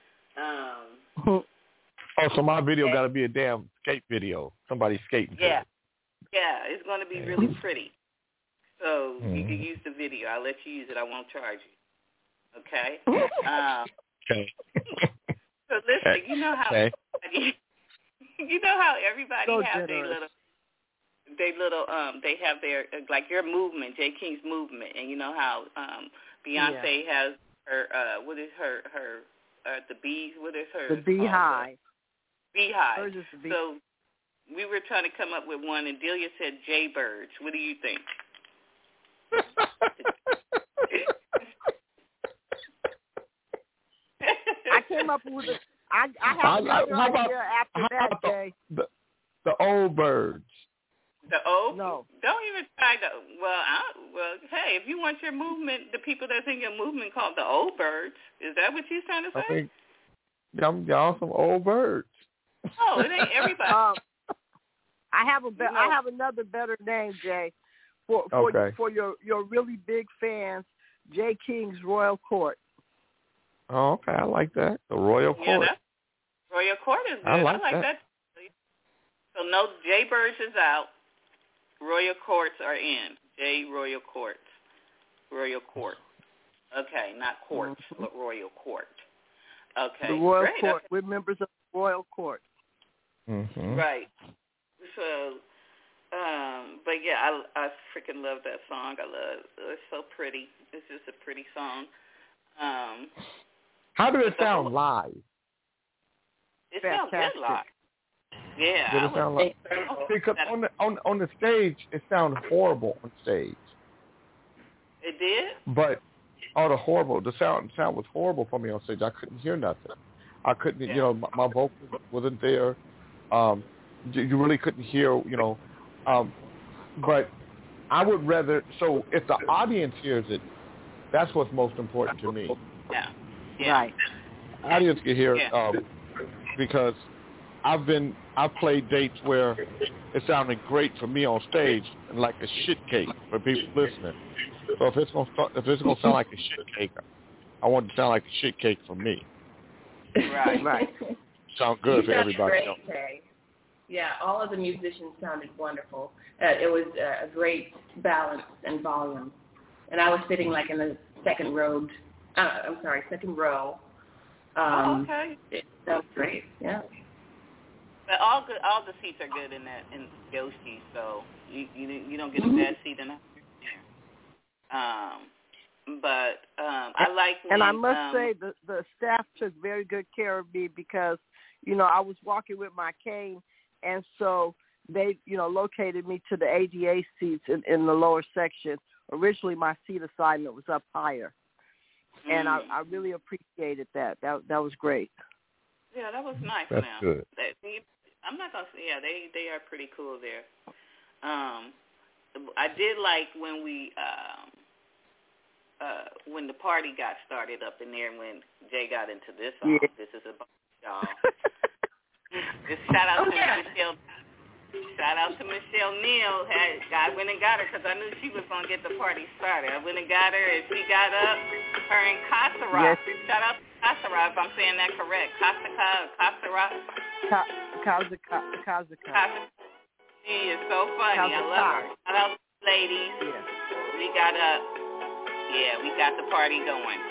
Um, oh, so my video got to be a damn skate video. Somebody skating. Yeah. Yeah, it's going to be really pretty. So mm-hmm. you can use the video. I'll let you use it. I won't charge you. Okay? Um, okay. So listen, you know how okay. you know how everybody so has their little, they little um, they have their like your movement, Jay King's movement, and you know how um, Beyonce yeah. has her uh, what is her her uh, the bees what is her the beehive beehive. The bee- so we were trying to come up with one, and Delia said Jaybirds. What do you think? I came up with a. I, I have I, another how about, idea after how that, about Jay. The, the, the old birds. The old? No. Don't even try to. Well, I, well, hey, if you want your movement, the people that's in your movement called the old birds. Is that what you're trying to say? I think y'all, y'all some old birds. Oh, it ain't everybody. um, I have a be- you know, I have another better name, Jay, for for okay. for your your really big fans, Jay King's Royal Court. Oh, okay, I like that. The Royal Court. Yeah, that's, Royal Court is good. I like, I like that. that. So no, Jaybirds is out. Royal Courts are in. J Royal Courts. Royal Court. Okay, not courts, mm-hmm. but Royal Court. Okay, the Royal great. Court. Okay. We're members of the Royal Court. Mm-hmm. Right. So, um, but yeah, I I freaking love that song. I love it's so pretty. It's just a pretty song. Um, How did it sound whole, live? It Fantastic. sounds good live. Yeah. Did it sound like? Because on the on on the stage, it sounded horrible on stage. It did. But oh, the horrible. The sound sound was horrible for me on stage. I couldn't hear nothing. I couldn't. Yeah. You know, my, my vocal wasn't there. Um, you, you really couldn't hear. You know, um, but I would rather. So if the audience hears it, that's what's most important to me. Yeah. Yeah. Right. Audience can hear it, Yeah. um, because I've been I've played dates where it sounded great for me on stage and like a shit cake for people listening. So if it's gonna start, if it's gonna sound like a shit cake, I want it to sound like a shit cake for me. Right. Right. Sound good you for everybody great, else. Jay. Yeah, all of the musicians sounded wonderful. Uh, it was uh, a great balance and volume. And I was sitting like in the second row. Uh, I'm sorry, second row. Um, oh, okay. It, that was great. Yeah. But all good, all the seats are good in that in Yoshi, so you you, you don't get a bad seat in there. Um, but um, I like. When, and I must um, say the the staff took very good care of me because you know I was walking with my cane, and so they you know located me to the A D A seats in, in the lower section. Originally, my seat assignment was up higher. and mm. I, I really appreciated that. That that was great. Yeah, that was nice. That's now. good. That, I'm not gonna say. Yeah, they they are pretty cool there. Um, I did like when we um, uh, when the party got started up in there when Jay got into this song. Yeah. This is about y'all. Just shout out to Michelle. Shout out to Michelle Neal. Had, I went and got her because I knew she was going to get the party started. I went and got her, and she got up. Her and Kasara. Yes. Shout out to Kasara, if I'm saying that correct. Kasaka, Kasara. Ka- Kazuka, Kazuka. Kasara. She is so funny. Kazuka. I love her. Shout out to the ladies. Yeah. We got up. Yeah, we got the party going.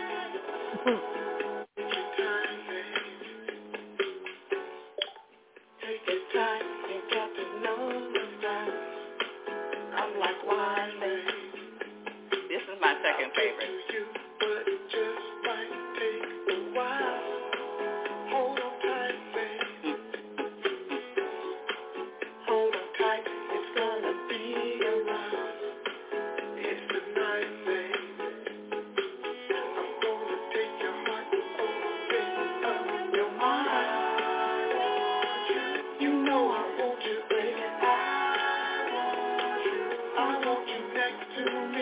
Take your time, you got to know the style. I'm like wine, This is my second favorite. you, but it just might take a while. Hold on tight, babe. Hold on tight, it's gonna be a while. It's the night, babe. I'm gonna take your heart, open up your mind. You know I want you, baby. I want you. I want you next to me.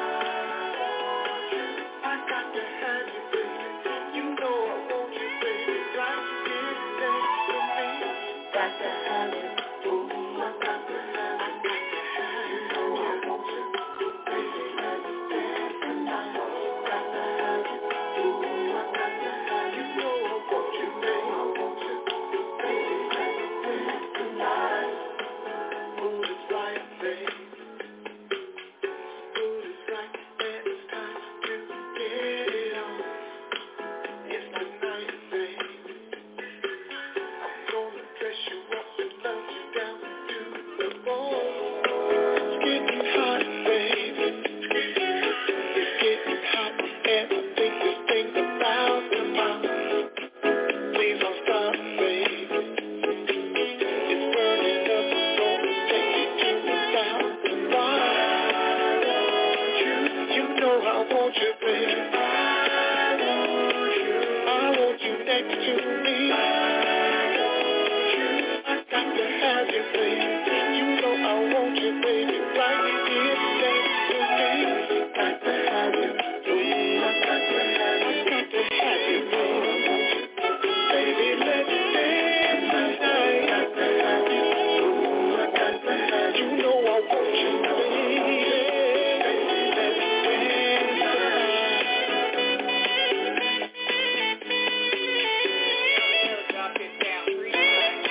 I got to have you, baby. You know I want you, baby. Right here next to me. Got to have you. Ooh, I got to have you. I got to have you. You know I want you, baby. Let's dance tonight. Got to have you. Ooh, I got to have you. You know I want you, baby. I want you, baby. Let's dance tonight. Mood is right, babe. Mood is right, and it's time to get it on. It's the night, babe. I'm gonna dress you up and love you down to the bone. It's getting hot, baby. It's getting hot, and I think this thing's about to pop. Please don't stop, baby. It's burning up, gonna take you to a thousand miles. You, you know I want you, baby. I want you. I want you next to me. I got to have you, baby. You know I want you, baby. Right here next to me. Got to have you. Ooh, I got to have you. I got to have you, baby. Baby, let's dance tonight. Got to have you. Ooh, I got to have you. You know I want you, baby. Baby, let's dance tonight. Drop it down three times.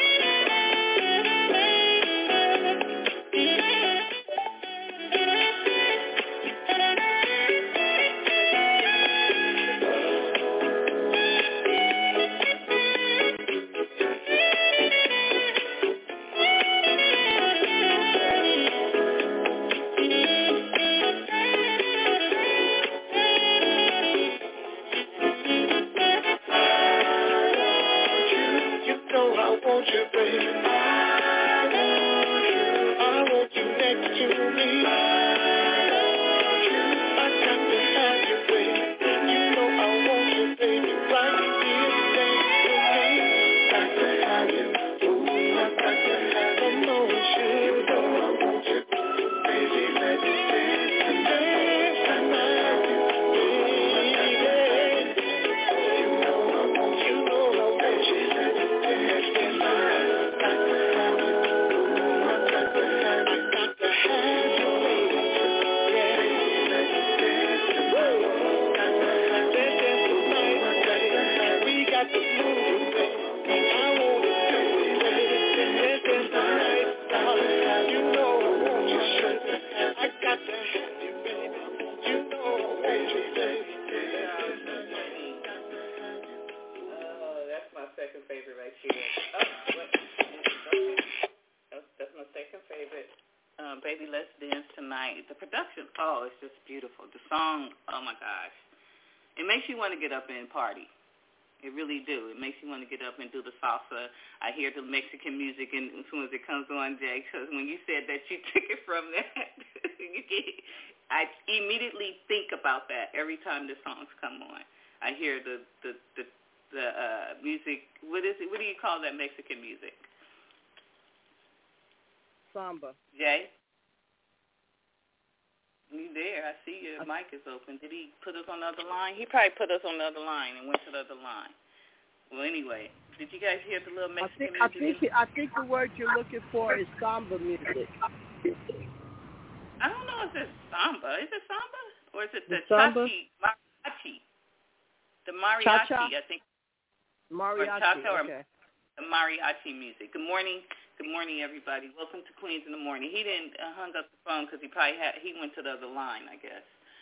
You know I want you, baby. I want you. I want you next to me. I got to have you, baby. You know I want you, baby. Right here next to me. Got to have you. Ooh, I got to have you. Come on, you. You know I want you, baby. Let's dance tonight. Got to have you. Baby. You know I want you. You know I want you. Let's dance tonight. Got to have you. Ooh, I got to have you. I got to have you, baby. Yeah. Let's dance tonight. Got to have you. Let's dance tonight. I got to have you. We got to move, baby. I want to do it, baby. Let's dance tonight. Darling, you know I want you, sugar. I got to have you, baby. You know I want you, baby. Let's dance tonight. Got to have you. Oh, that's my second favorite right here. Oh, what? That's, that's my second favorite. Um, Baby, Let's Dance Tonight. The production, oh, it's just beautiful. The song, oh my gosh. It makes you want to get up and party. It really do. It makes you want to get up and do the salsa. I hear the Mexican music and as soon as it comes on, Jay, because when you said that you took it from that, you get, I immediately think about that every time the songs come on. I hear the the the, the uh, music. What is it? What do you call that Mexican music? Samba. Jay? You there? I see your mic is open. Did he put us on the other line? He probably put us on the other line and went to the other line. Well, anyway, did you guys hear the little Mexican I think, music? I think I think the word you're looking for is samba music. I don't know if it's samba. Is it samba? Or is it the, the chachi, mariachi? The mariachi, Cha-cha? I think. Mariachi, or cha-cha or okay. The mariachi music. Good morning. Good morning, everybody. Welcome to Queens in the Morning. He didn't uh, hung up the phone because he probably had, he went to the other line, I guess.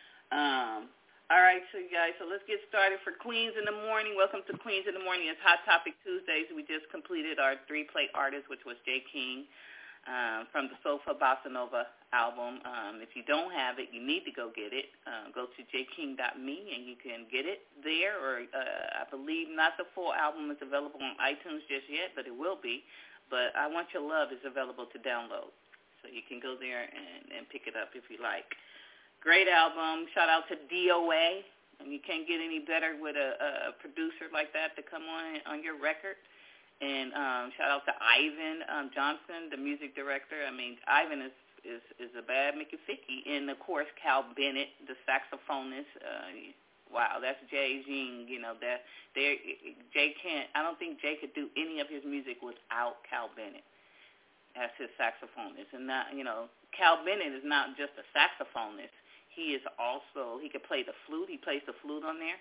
Um, all right, so you guys, so let's get started for Queens in the Morning. Welcome to Queens in the Morning. It's Hot Topic Tuesdays. We just completed our three-play artist, which was Jay King. Um, from the Soulful Bossa Nova album. Um, if you don't have it, you need to go get it. Uh, go to j king dot me and you can get it there. Or uh, I believe not the full album is available on iTunes just yet, but it will be. But I Want Your Love is available to download. So you can go there and, and pick it up if you like. Great album. Shout out to D O A. And you can't get any better with a, a producer like that to come on on your record. And um, shout out to Ivan um, Johnson, the music director. I mean, Ivan is, is, is a bad Mickey Ficky. And, of course, Cal Bennett, the saxophonist. Uh, wow, that's Jay Jing. You know, that Jay can't, I don't think Jay could do any of his music without Cal Bennett as his saxophonist. And, not, you know, Cal Bennett is not just a saxophonist. He is also, he could play the flute. He plays the flute on there.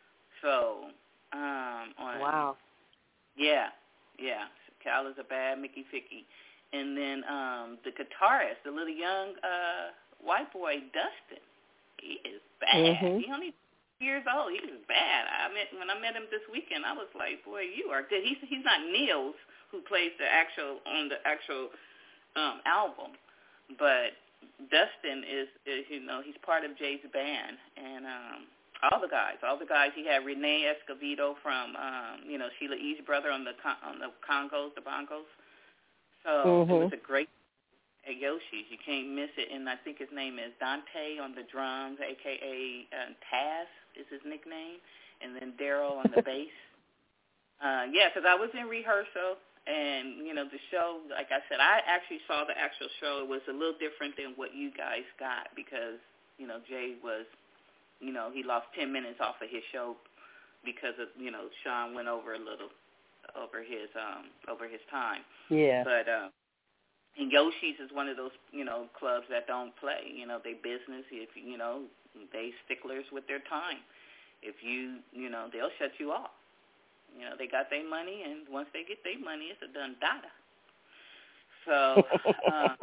So, um, on, wow. Yeah, yeah. Cal is a bad Mickey Ficky. And then um, the guitarist, the little young uh, white boy, Dustin, he is bad. Mm-hmm. He only years old. He is bad. I met when I met him this weekend. I was like, boy, you are good. He's he's not Niels, who plays the actual on the actual um, album, but Dustin is, is you know he's part of Jay's band and. Um, All the guys, all the guys. He had Renee Escovedo from, um, you know, Sheila E's brother on the on the Congos, the Bongos. So mm-hmm. it was a great at Yoshi's. You can't miss it. And I think his name is Dante on the drums, a k a. Uh, Taz is his nickname, and then Daryl on the bass. Uh, yeah, because I was in rehearsal, and, you know, the show, like I said, I actually saw the actual show. It was a little different than what you guys got because, you know, Jay was, you know, he lost ten minutes off of his show because of, you know, Sean went over a little over his um over his time. Yeah. But uh, and Yoshi's is one of those, you know, clubs that don't play. You know, they business. If you know, they sticklers with their time. If you, you know, they'll shut you off. You know, they got their money, and once they get their money, it's a done data. So uh,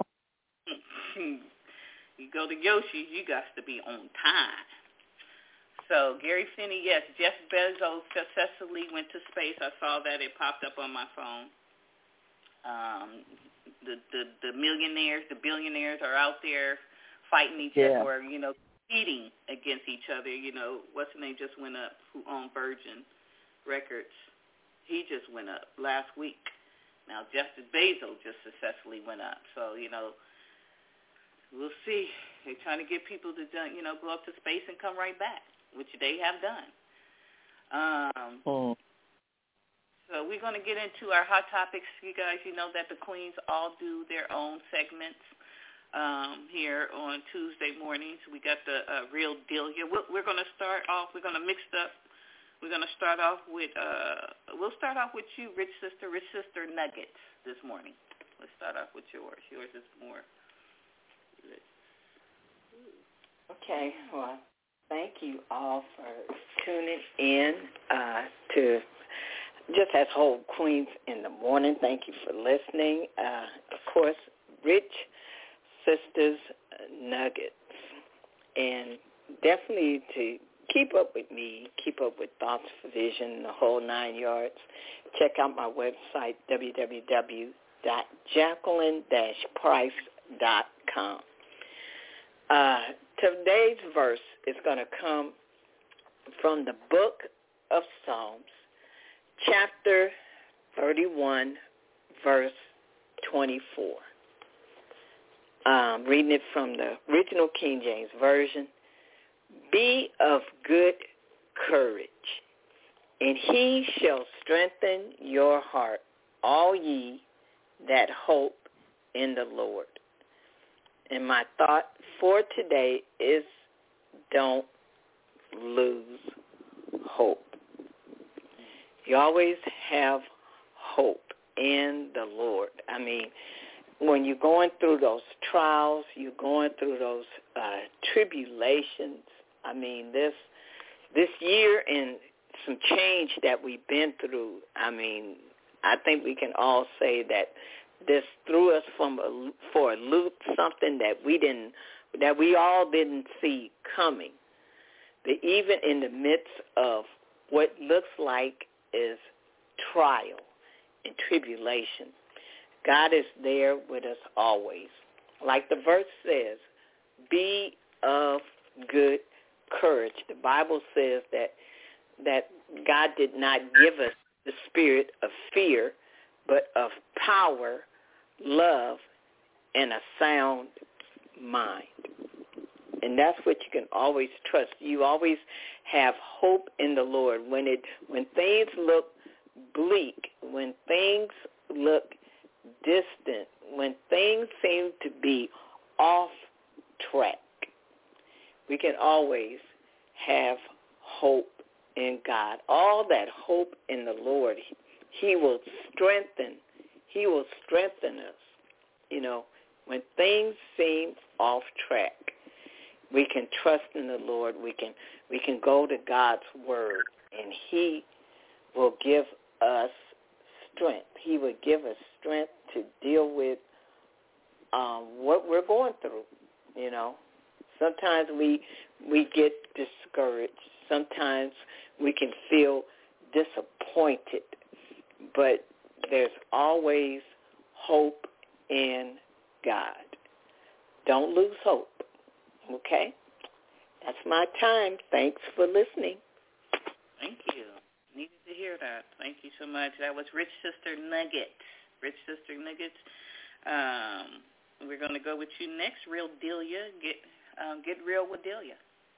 you go to Yoshi's, you got to be on time. So Gary Finney, yes, Jeff Bezos successfully went to space. I saw that. It popped up on my phone. Um, the, the, the millionaires, the billionaires are out there fighting each yeah. other or, you know, competing against each other. You know, what's his name just went up, who owned Virgin Records. He just went up last week. Now, Jeff Bezos just successfully went up. So, you know, we'll see. They're trying to get people to, you know, go up to space and come right back, which they have done. Um, oh. So we're going to get into our hot topics. You guys, you know that the queens all do their own segments um, here on Tuesday mornings. We got the uh, real deal here. We're, we're going to start off, we're going to mix up. We're going to start off with, uh, we'll start off with you, Rich Sister, Rich Sister Nuggets this morning. Let's start off with yours. Yours is more. Okay, well, thank you all for tuning in uh, to just as whole Queens in the Morning. Thank you for listening. Uh, of course, Rich Sisters Nuggets. And definitely to keep up with me, keep up with Thoughts for Vision, the whole nine yards, check out my website, w w w dot jacqueline dash price dot com. Uh, today's verse is going to come from the book of Psalms, chapter thirty-one, verse twenty-four. um, reading it from the original King James Version. Be of good courage, and he shall strengthen your heart, all ye that hope in the Lord. And my thought for today is don't lose hope. You always have hope in the Lord. I mean, when you're going through those trials, you're going through those uh, tribulations. I mean, this this year and some change that we've been through, I mean, I think we can all say that this threw us from a, for a loop, something that we didn't, that we all didn't see coming. That even in the midst of what looks like is trial and tribulation, God is there with us always. Like the verse says, be of good courage. The Bible says that that God did not give us the spirit of fear, but of power, love, and a sound mind. And that's what you can always trust. You always have hope in the Lord. When it when things look bleak, when things look distant, when things seem to be off track, we can always have hope in God. All that hope in the Lord, he will strengthen. He will strengthen us. You know, when things seem off track, we can trust in the Lord. We can we can go to God's word, and he will give us strength. He will give us strength to deal with um, what we're going through. You know, sometimes we we get discouraged. Sometimes we can feel disappointed, but there's always hope in God. Don't lose hope. Okay? That's my time. Thanks for listening. Thank you. Needed to hear that. Thank you so much. That was Rich Sister Nugget. Rich Sister Nuggets. Um, we're going to go with you next, Real Delia. Get um, get real with Delia.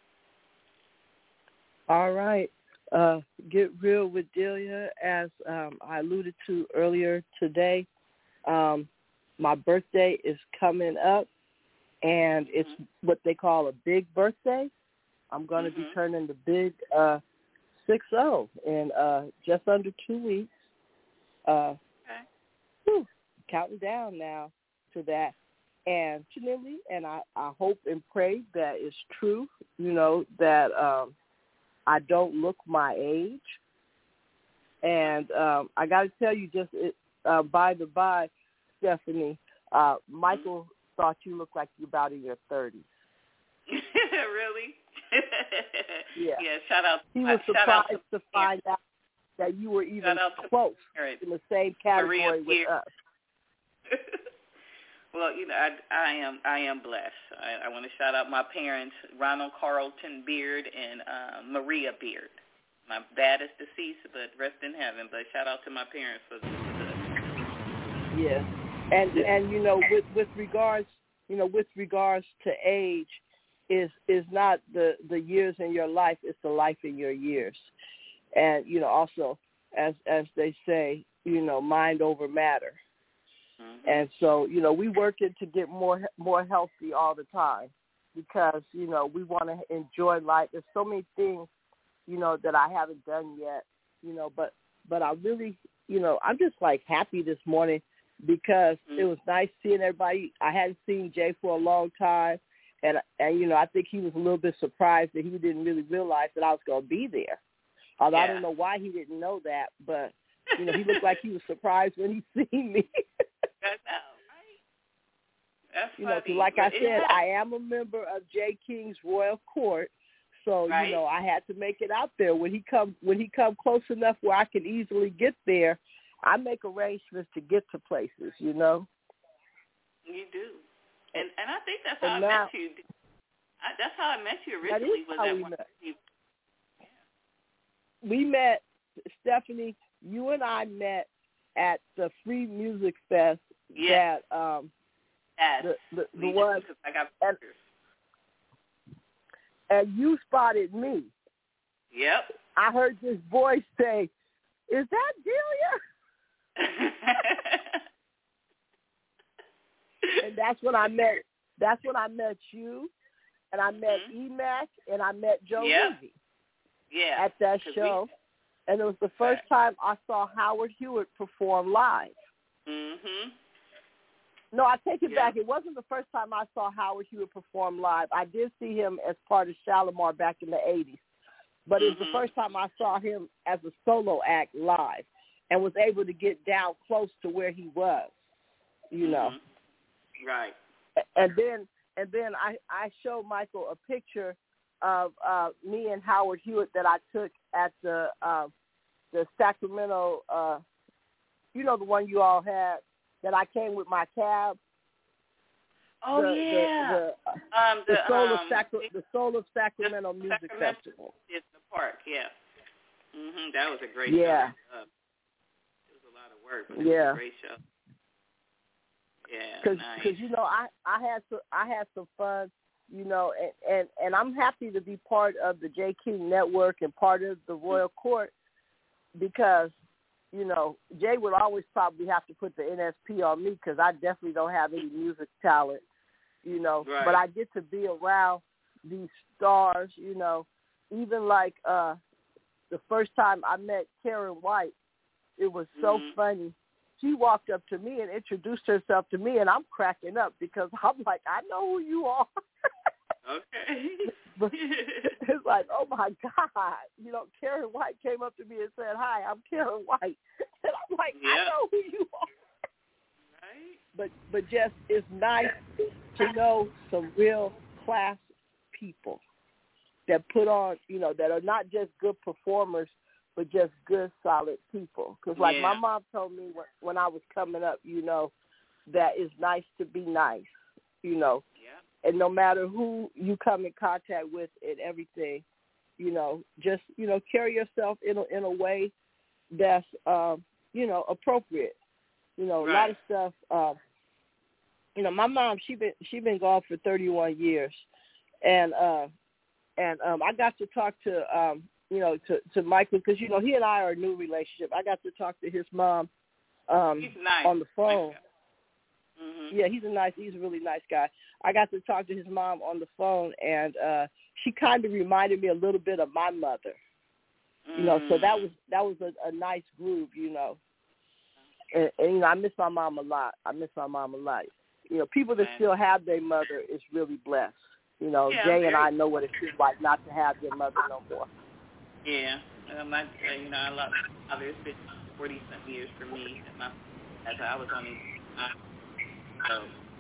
All right. Uh, get real with Delia. As um, I alluded to earlier today, um, my birthday is coming up, and it's mm-hmm. what they call a big birthday. I'm going to mm-hmm. be turning the big uh, six oh in uh, just under two weeks. Uh, okay. Whew, counting down now to that. And Chanelli, and I, I hope and pray that it's true, you know, that um, I don't look my age. And um, I got to tell you, just it, uh, by the by, Stephanie, uh, Michael mm-hmm. thought you looked like you're about in your thirties. Really? Yeah. Yeah. Shout out. He was shout surprised out to, to find out that you were even close in the same category with us. Well, you know, I, I am I am blessed. I, I want to shout out my parents, Ronald Carlton Beard and uh, Maria Beard. My dad is deceased, but rest in heaven. But shout out to my parents for the. Yes, and and you know, with with regards, you know, with regards to age, is is not the the years in your life; it's the life in your years, and you know, also as as they say, you know, mind over matter. Mm-hmm. And so, you know, we working to get more more healthy all the time because, you know, we want to enjoy life. There's so many things, you know, that I haven't done yet, you know, but but I really, you know, I'm just like happy this morning because mm-hmm. it was nice seeing everybody. I hadn't seen Jay for a long time. And, and, you know, I think he was a little bit surprised that he didn't really realize that I was going to be there. Although yeah. I don't know why he didn't know that, but, you know, he looked like he was surprised when he seen me. That's right. That's you know, funny. like but I said, yeah. I am a member of Jay King's Royal Court, so right. you know I had to make it out there. When he come, when he come close enough where I can easily get there, I make arrangements to get to places. You know. You do, and and I think that's how and I now, met you. I, that's how I met you originally. That is was how that we one? Met. Yeah. We met, Stephanie. You and I met at the Free Music Fest yeah. that um, Yes. The the, the Me one. too, 'cause I got and, pictures. and you spotted me. Yep. I heard this voice say, "Is that Delia?" And that's when I met. That's when I met you, and I met mm-hmm. E-Mac, and I met Joe yep. Levy. Yeah. At that show, we, and it was the first time I saw Howard Hewitt perform live. Mhm. No, I take it yeah. back. It wasn't the first time I saw Howard Hewitt perform live. I did see him as part of Shalimar back in the eighties, but it was mm-hmm. the first time I saw him as a solo act live, and was able to get down close to where he was. You know. Mm-hmm. Right. And then, and then I, I showed Michael a picture of uh, me and Howard Hewitt that I took at the uh, the Sacramento, uh, you know, the one you all had, that I came with my cab. Oh the, yeah, the, the, um, the, the Soul um, of Sacra- the Soul of Sacramento the Music Sacramento, Festival. It's the park, yeah. Mhm, that was a great yeah. show. Uh, it was a lot of work, but it yeah. was a great show. Yeah, Cause, nice. Cause you know, I, I had some, I had some fun, you know, and, and, and I'm happy to be part of the J. King Network and part of the Royal Court, because, you know, Jay would always probably have to put the N S P on me because I definitely don't have any music talent, you know. Right. But I get to be around these stars, you know. Even like uh, the first time I met Karen White, it was so mm-hmm. funny. She walked up to me and introduced herself to me, and I'm cracking up because I'm like, I know who you are. Okay. But it's like, oh, my God. You know, Karen White came up to me and said, hi, I'm Karen White. And I'm like, yeah. I know who you are. Right. But, but just it's nice to know some real class people that put on, you know, that are not just good performers, but just good, solid people. Because like yeah. my mom told me when, when I was coming up, you know, that it's nice to be nice, you know. Yeah. And no matter who you come in contact with and everything, you know, just, you know, carry yourself in a, in a way that's, um, you know, appropriate. You know, right. a lot of stuff. Um, you know, my mom, she been she been gone for thirty-one years, and uh, and um, I got to talk to um, you know to, to Michael because you know he and I are a new relationship. I got to talk to his mom um, he's nice. on the phone. Nice mm-hmm. Yeah, he's a nice, he's a really nice guy. I got to talk to his mom on the phone, and uh, she kind of reminded me a little bit of my mother. Mm. You know, so that was that was a, a nice groove. You know, and, and you know I miss my mom a lot. I miss my mom a lot. You know, people that okay. still have their mother is really blessed. You know, yeah, Jay very. and I know what it feels like not to have your mother no more. Yeah, um, I, uh, you know, I love. Uh, it's been forty some years for me, and my, as I was only uh, so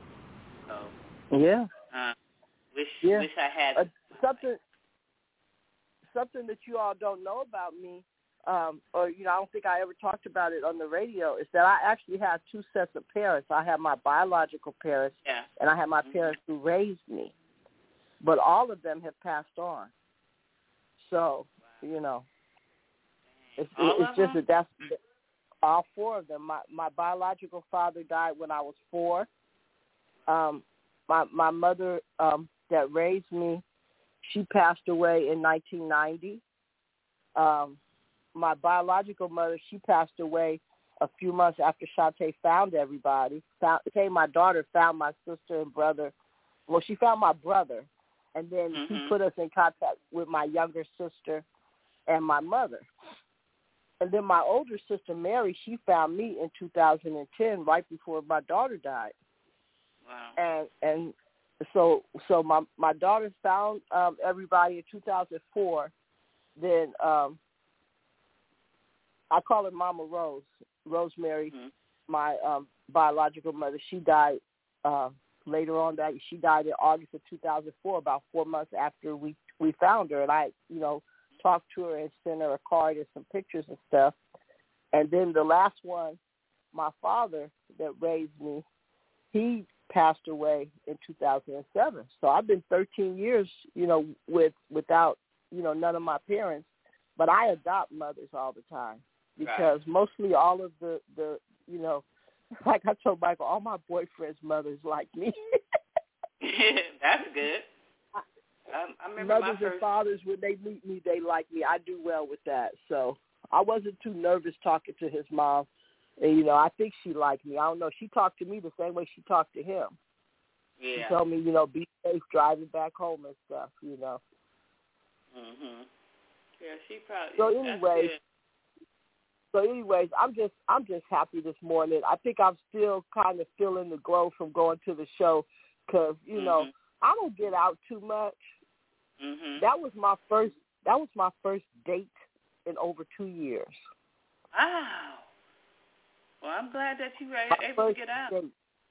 so. Yeah. Uh, wish yeah. wish I had uh, something. Something that you all don't know about me, um, or you know, I don't think I ever talked about it on the radio, is that I actually have two sets of parents. I have my biological parents, yeah. and I have my mm-hmm. parents who raised me. But all of them have passed on. So, wow. you know, it's, all it's of just them? that that's all four of them. My my biological father died when I was four. Um, my my mother um, that raised me, she passed away in nineteen ninety. Um, my biological mother, she passed away a few months after Shantae found everybody. Found, came my daughter, found my sister and brother. Well, she found my brother, and then mm-hmm. he put us in contact with my younger sister and my mother. And then my older sister, Mary, she found me in two thousand ten, right before my daughter died. Wow. And and so so my my daughter found um, everybody in two thousand four. Then um, I call her Mama Rose, Rosemary, mm-hmm. my um, biological mother. She died uh, later on that she died in August of two thousand four, about four months after we we found her. And I, you know, talked to her and sent her a card and some pictures and stuff. And then the last one, my father that raised me, he passed away in two thousand seven. So I've been thirteen years, you know, with without, you know, none of my parents. But I adopt mothers all the time because right. mostly all of the, the, you know, like I told Michael, all my boyfriends' mothers like me. That's good. I, I remember Mothers my first... and fathers, when they meet me, they like me. I do well with that. So I wasn't too nervous talking to his mom. And, you know, I think she liked me. I don't know. She talked to me the same way she talked to him. Yeah. She told me, you know, be safe driving back home and stuff, you know. Mhm. Yeah, she probably. So anyways, so anyways, I'm just I'm just happy this morning. I think I'm still kind of feeling the glow from going to the show because, you mm-hmm. know, I don't get out too much. Mhm. That was my first. That was my first date in over two years. Wow. Well, I'm glad that you were my able to get out date.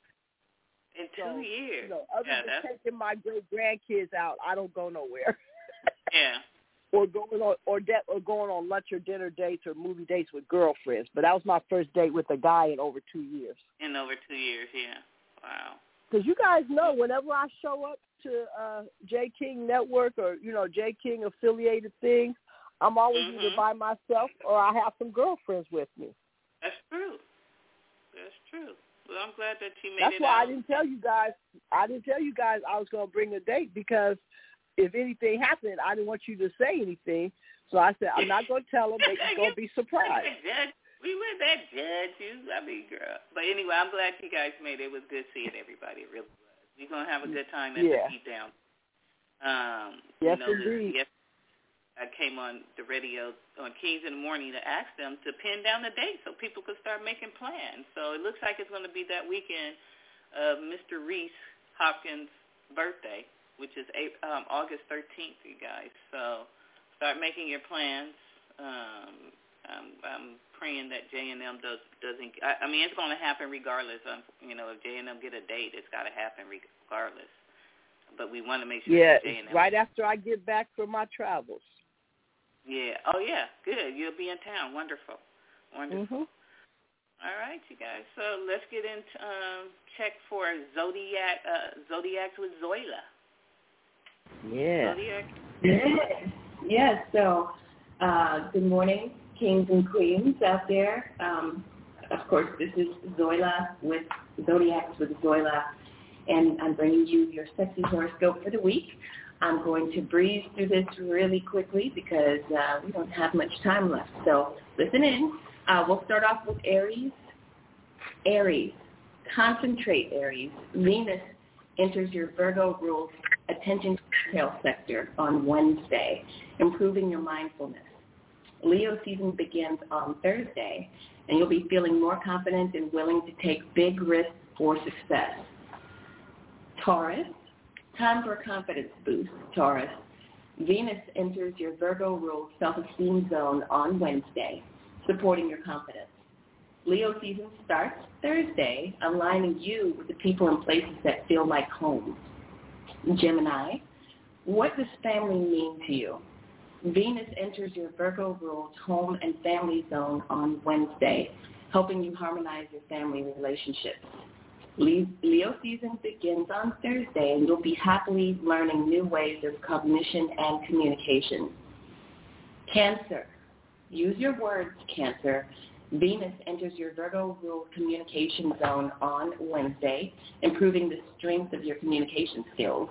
in two so, years. You know, other yeah, than that's... taking my great grandkids out, I don't go nowhere. yeah. Or going on or, de- or going on lunch or dinner dates or movie dates with girlfriends. But that was my first date with a guy in over two years. In over two years, yeah. Wow. Because you guys know, whenever I show up to uh, J. King Network or, you know, J. King affiliated things, I'm always mm-hmm. either by myself or I have some girlfriends with me. That's true. That's true. Well, I'm glad that you made That's it why out. I didn't tell you guys. I didn't tell you guys I was going to bring a date because if anything happened, I didn't want you to say anything. So I said, I'm not going to tell them. They're going to be surprised. We were that judge. You, I mean, girl. But anyway, I'm glad you guys made it. It was good seeing everybody. It really was. We're going to have a good time at yeah. the Beat Down. Um, yes, you know, indeed. Yes, I came on the radio on Kings in the Morning to ask them to pin down the date so people could start making plans. So it looks like it's going to be that weekend of Mister Reese Hopkins' birthday, which is um, August thirteenth, you guys. So start making your plans. Um, I'm, I'm praying that J and M does, doesn't, I, I mean, it's going to happen regardless. Of, you know, if J and M get a date, it's got to happen regardless. But we want to make sure yeah, that J and M... right after I get back from my travels. Yeah. Oh, yeah. Good. You'll be in town. Wonderful. Wonderful. Mm-hmm. All right, you guys. So let's get into um, check for Zodiac, uh, Zodiacs with Zoila. Yeah. Zodiac. Yes. Yes. So, uh, good morning, kings and queens out there. Um, of course, this is Zoila with Zodiacs with Zoila, and I'm bringing you your sexy horoscope for the week. I'm going to breeze through this really quickly because uh, we don't have much time left. So listen in. Uh, we'll start off with Aries. Aries. Concentrate, Aries. Venus enters your Virgo ruled attention to detail sector on Wednesday, improving your mindfulness. Leo season begins on Thursday, and you'll be feeling more confident and willing to take big risks for success. Taurus. Time for a confidence boost, Taurus. Venus enters your Virgo-ruled self-esteem zone on Wednesday, supporting your confidence. Leo season starts Thursday, aligning you with the people and places that feel like home. Gemini, what does family mean to you? Venus enters your Virgo-ruled home and family zone on Wednesday, helping you harmonize your family relationships. Leo season begins on Thursday, and you'll be happily learning new ways of cognition and communication. Cancer. Use your words, Cancer. Venus enters your Virgo-ruled communication zone on Wednesday, improving the strength of your communication skills.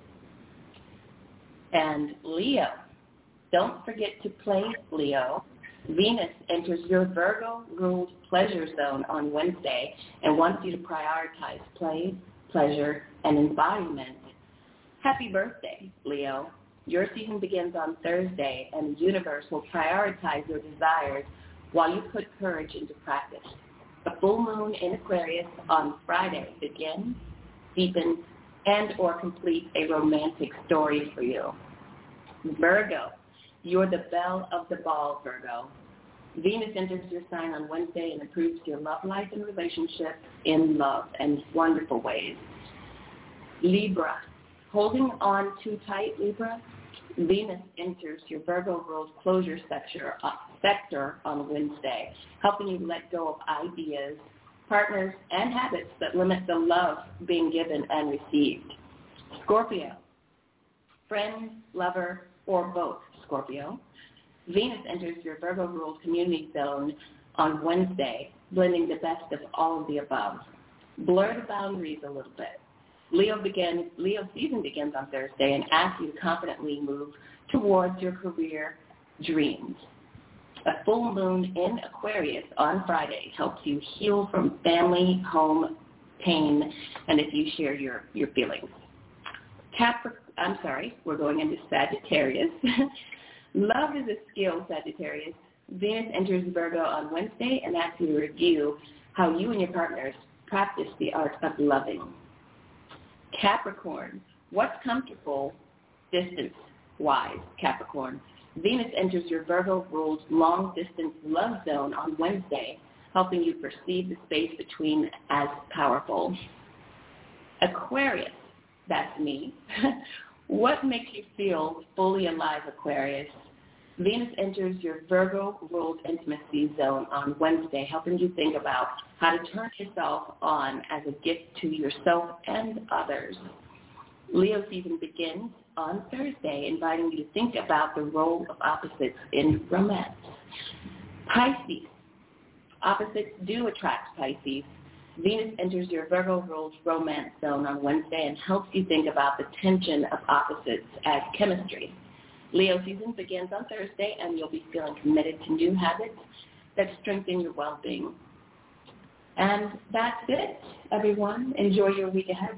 And Leo. Don't forget to play, Leo. Venus enters your Virgo-ruled pleasure zone on Wednesday and wants you to prioritize play, pleasure, and embodiment. Happy birthday, Leo. Your season begins on Thursday, and the universe will prioritize your desires while you put courage into practice. The full moon in Aquarius on Friday begins, deepens, and or completes a romantic story for you. Virgo. You're the belle of the ball, Virgo. Venus enters your sign on Wednesday and improves your love life and relationships in love and wonderful ways. Libra. Holding on too tight, Libra? Venus enters your Virgo-ruled closure sector, uh, sector on Wednesday, helping you let go of ideas, partners, and habits that limit the love being given and received. Scorpio. Friend, lover, or both, Scorpio. Venus enters your Virgo-ruled community zone on Wednesday, blending the best of all of the above. Blur the boundaries a little bit. Leo begins, Leo season begins on Thursday and asks you to confidently move towards your career dreams. A full moon in Aquarius on Friday helps you heal from family, home, pain, and if you share your, your feelings. Capricorn, I'm sorry, we're going into Sagittarius. Love is a skill, Sagittarius. Venus enters Virgo on Wednesday and asks you to review how you and your partners practice the art of loving. Capricorn, what's comfortable distance-wise, Capricorn? Venus enters your Virgo-ruled long-distance love zone on Wednesday, helping you perceive the space between as powerful. Aquarius, that's me. What makes you feel fully alive, Aquarius? Venus enters your Virgo-ruled intimacy zone on Wednesday, helping you think about how to turn yourself on as a gift to yourself and others. Leo season begins on Thursday, inviting you to think about the role of opposites in romance. Pisces. Opposites do attract Pisces. Venus enters your Virgo-ruled romance zone on Wednesday and helps you think about the tension of opposites as chemistry. Leo season begins on Thursday, and you'll be feeling committed to new habits that strengthen your well-being. And that's it, everyone. Enjoy your week ahead.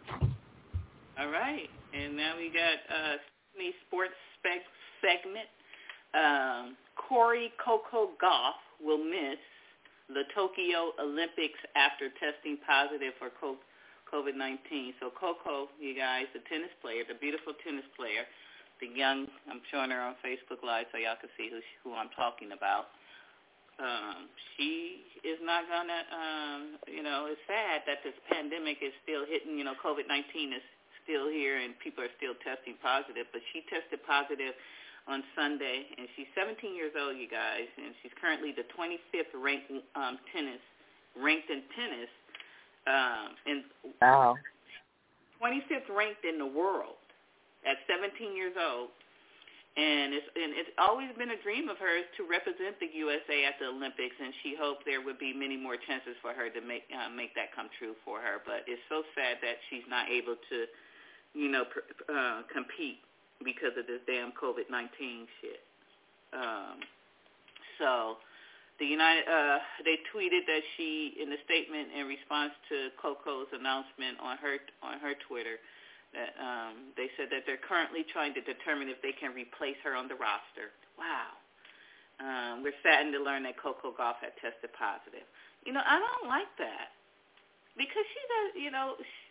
All right. And now we got uh, Sydney Sports spec segment. Um, Corey Coco Gauff will miss the Tokyo Olympics after testing positive for COVID nineteen. So Coco, you guys, the tennis player, the beautiful tennis player, the young, I'm showing her on Facebook Live so y'all can see who, who I'm talking about. Um, she is not going to, um, you know, it's sad that this pandemic is still hitting, you know, COVID nineteen is still here and people are still testing positive, but she tested positive on Sunday, and she's seventeen years old, you guys, and she's currently the twenty-fifth ranked um, tennis, ranked in tennis, um, and wow. twenty-fifth ranked in the world at seventeen years old, and it's and it's always been a dream of hers to represent the U S A at the Olympics, and she hoped there would be many more chances for her to make uh, make that come true for her. But it's so sad that she's not able to, you know, pr- uh, compete because of this damn COVID nineteen shit. Um, so the United, uh, they tweeted that she, in a statement in response to Coco's announcement on her on her Twitter, that um, they said that they're currently trying to determine if they can replace her on the roster. Wow. Um, we're saddened to learn that Coco Gauff had tested positive. You know, I don't like that because she does, you know, she,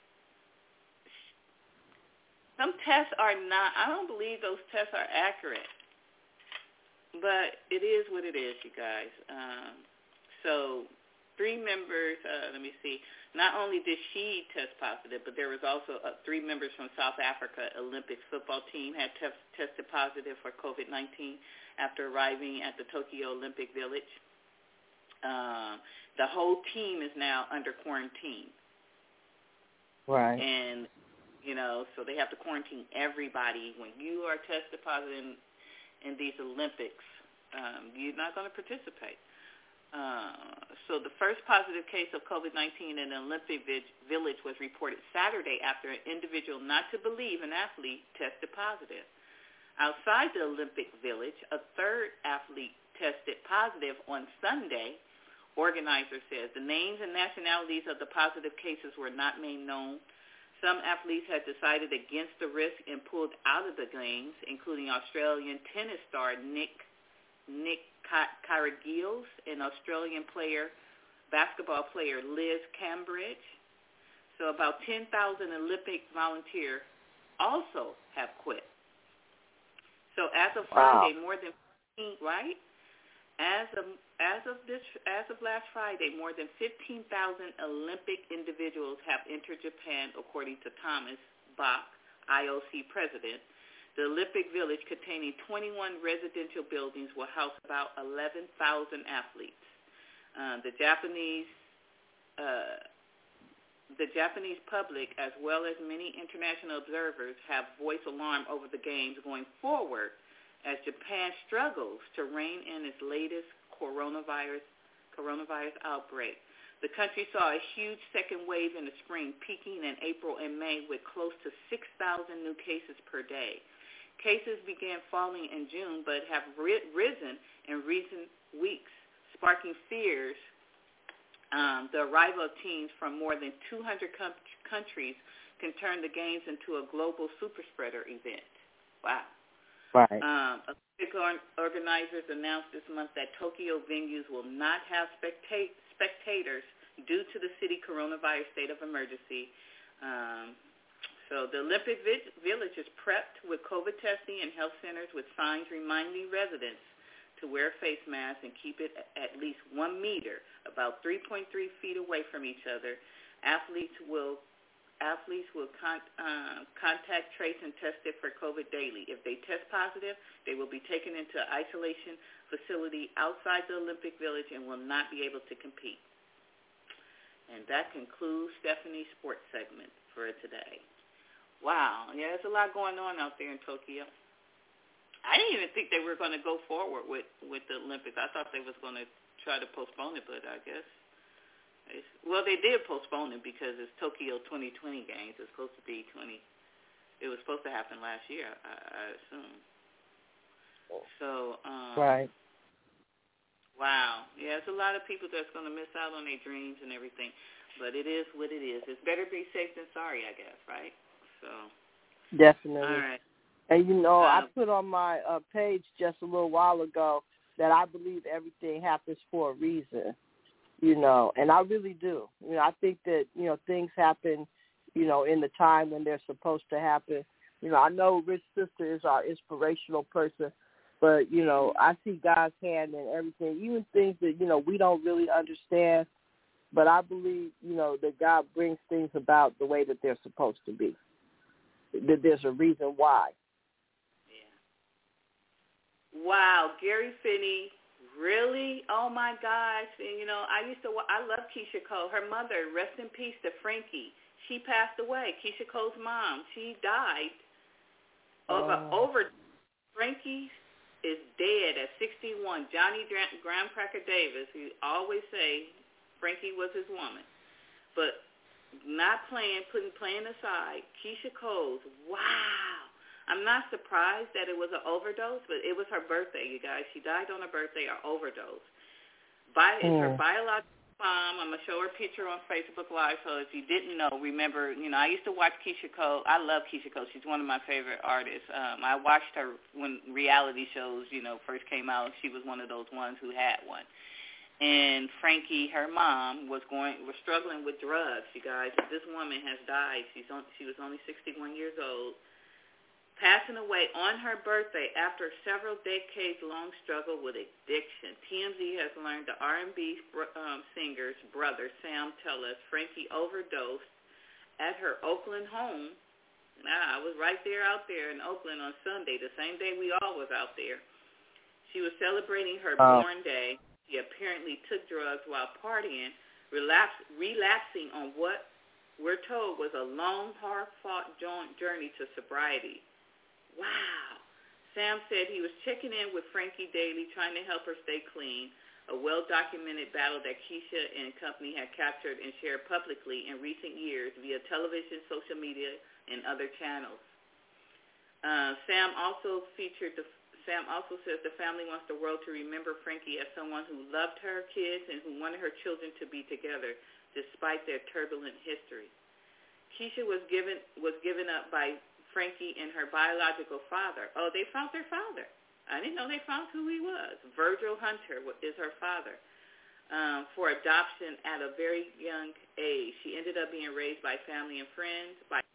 some tests are not, I don't believe those tests are accurate. But it is what it is, you guys. Um, so three members, uh, let me see, not only did she test positive, but there was also uh, three members from South Africa Olympic football team had test, tested positive for COVID nineteen after arriving at the Tokyo Olympic Village. Um, the whole team is now under quarantine. Right. And you know, so they have to quarantine everybody. When you are tested positive in, in these Olympics, um, you're not going to participate. Uh, so the first positive case of COVID nineteen in the Olympic Village was reported Saturday after an individual not to believe an athlete tested positive. Outside the Olympic Village, a third athlete tested positive on Sunday. Organizer says the names and nationalities of the positive cases were not made known. Some athletes had decided against the risk and pulled out of the games, including Australian tennis star Nick Nick Kyrgios and Australian player, basketball player Liz Cambridge. So about ten thousand Olympic volunteers also have quit. So as of Friday, wow. more than fifteen, right? As of as of this as of last Friday, more than fifteen thousand Olympic individuals have entered Japan, according to Thomas Bach, I O C president. The Olympic Village, containing twenty-one residential buildings, will house about eleven thousand athletes. Uh, the Japanese uh, the Japanese public, as well as many international observers, have voiced alarm over the games going forward, as Japan struggles to rein in its latest coronavirus coronavirus outbreak. The country saw a huge second wave in the spring, peaking in April and May with close to six thousand new cases per day. Cases began falling in June but have ri- risen in recent weeks, sparking fears um, the arrival of teams from more than two hundred com- countries can turn the games into a global super spreader event. Wow. Right. Um, Olympic organizers announced this month that Tokyo venues will not have spectat- spectators due to the city coronavirus state of emergency. Um, so the Olympic Village is prepped with COVID testing and health centers with signs reminding residents to wear face masks and keep it at least one meter, about three point three feet away from each other. Athletes will Athletes will con- uh, contact, trace, and test it for COVID daily. If they test positive, they will be taken into an isolation facility outside the Olympic Village and will not be able to compete. And that concludes Stephanie's sports segment for today. Wow. Yeah, there's a lot going on out there in Tokyo. I didn't even think they were going to go forward with, with the Olympics. I thought they was going to try to postpone it, but I guess. Well, they did postpone it because it's Tokyo twenty twenty games. It's supposed to be twenty. It was supposed to happen last year, I, I assume. So, um, right. Wow. Yeah, it's a lot of people that's going to miss out on their dreams and everything. But it is what it is. It's better be safe than sorry, I guess, right? So. Definitely. All right. And, you know, um, I put on my uh, page just a little while ago that I believe everything happens for a reason. You know, and I really do. You know, I think that, you know, things happen, you know, in the time when they're supposed to happen. You know, I know Rich Sister is our inspirational person, but, you know, I see God's hand in everything, even things that, you know, we don't really understand. But I believe, you know, that God brings things about the way that they're supposed to be, that there's a reason why. Yeah. Wow, Gary Finney. Really? Oh, my gosh. And, you know, I used to, I love Keisha Cole. Her mother, rest in peace to Frankie. She passed away. Keisha Cole's mom. She died of oh. an over. Frankie is dead at sixty-one. Johnny Graham Cracker Davis, who always say Frankie was his woman. But not playing, putting playing aside, Keisha Cole's, wow. I'm not surprised that it was an overdose, but it was her birthday, you guys. She died on her birthday or overdose. By, mm. It's her biological mom. I'm going to show her a picture on Facebook Live, so if you didn't know, remember, you know, I used to watch Keisha Cole. I love Keisha Cole. She's one of my favorite artists. Um, I watched her when reality shows, you know, first came out. She was one of those ones who had one. And Frankie, her mom, was going was struggling with drugs, you guys. This woman has died. She's on, she was only sixty-one years old. Passing away on her birthday after several decades-long struggle with addiction. T M Z has learned the R and B um, singer's brother, Sam Tellis, Frankie overdosed at her Oakland home. Nah, I was right there out there in Oakland on Sunday, the same day we all was out there. She was celebrating her uh, born day. She apparently took drugs while partying, relapse, relapsing on what we're told was a long, hard-fought journey to sobriety. Wow. Sam said he was checking in with Frankie daily, trying to help her stay clean, a well-documented battle that Keisha and company had captured and shared publicly in recent years via television, social media, and other channels. Uh, Sam also featured the Sam also says the family wants the world to remember Frankie as someone who loved her kids and who wanted her children to be together despite their turbulent history. Keisha was given was given up by Frankie and her biological father. Oh, they found their father. I didn't know they found who he was. Virgil Hunter is her father. Um, for adoption at a very young age. She ended up being raised by family and friends, by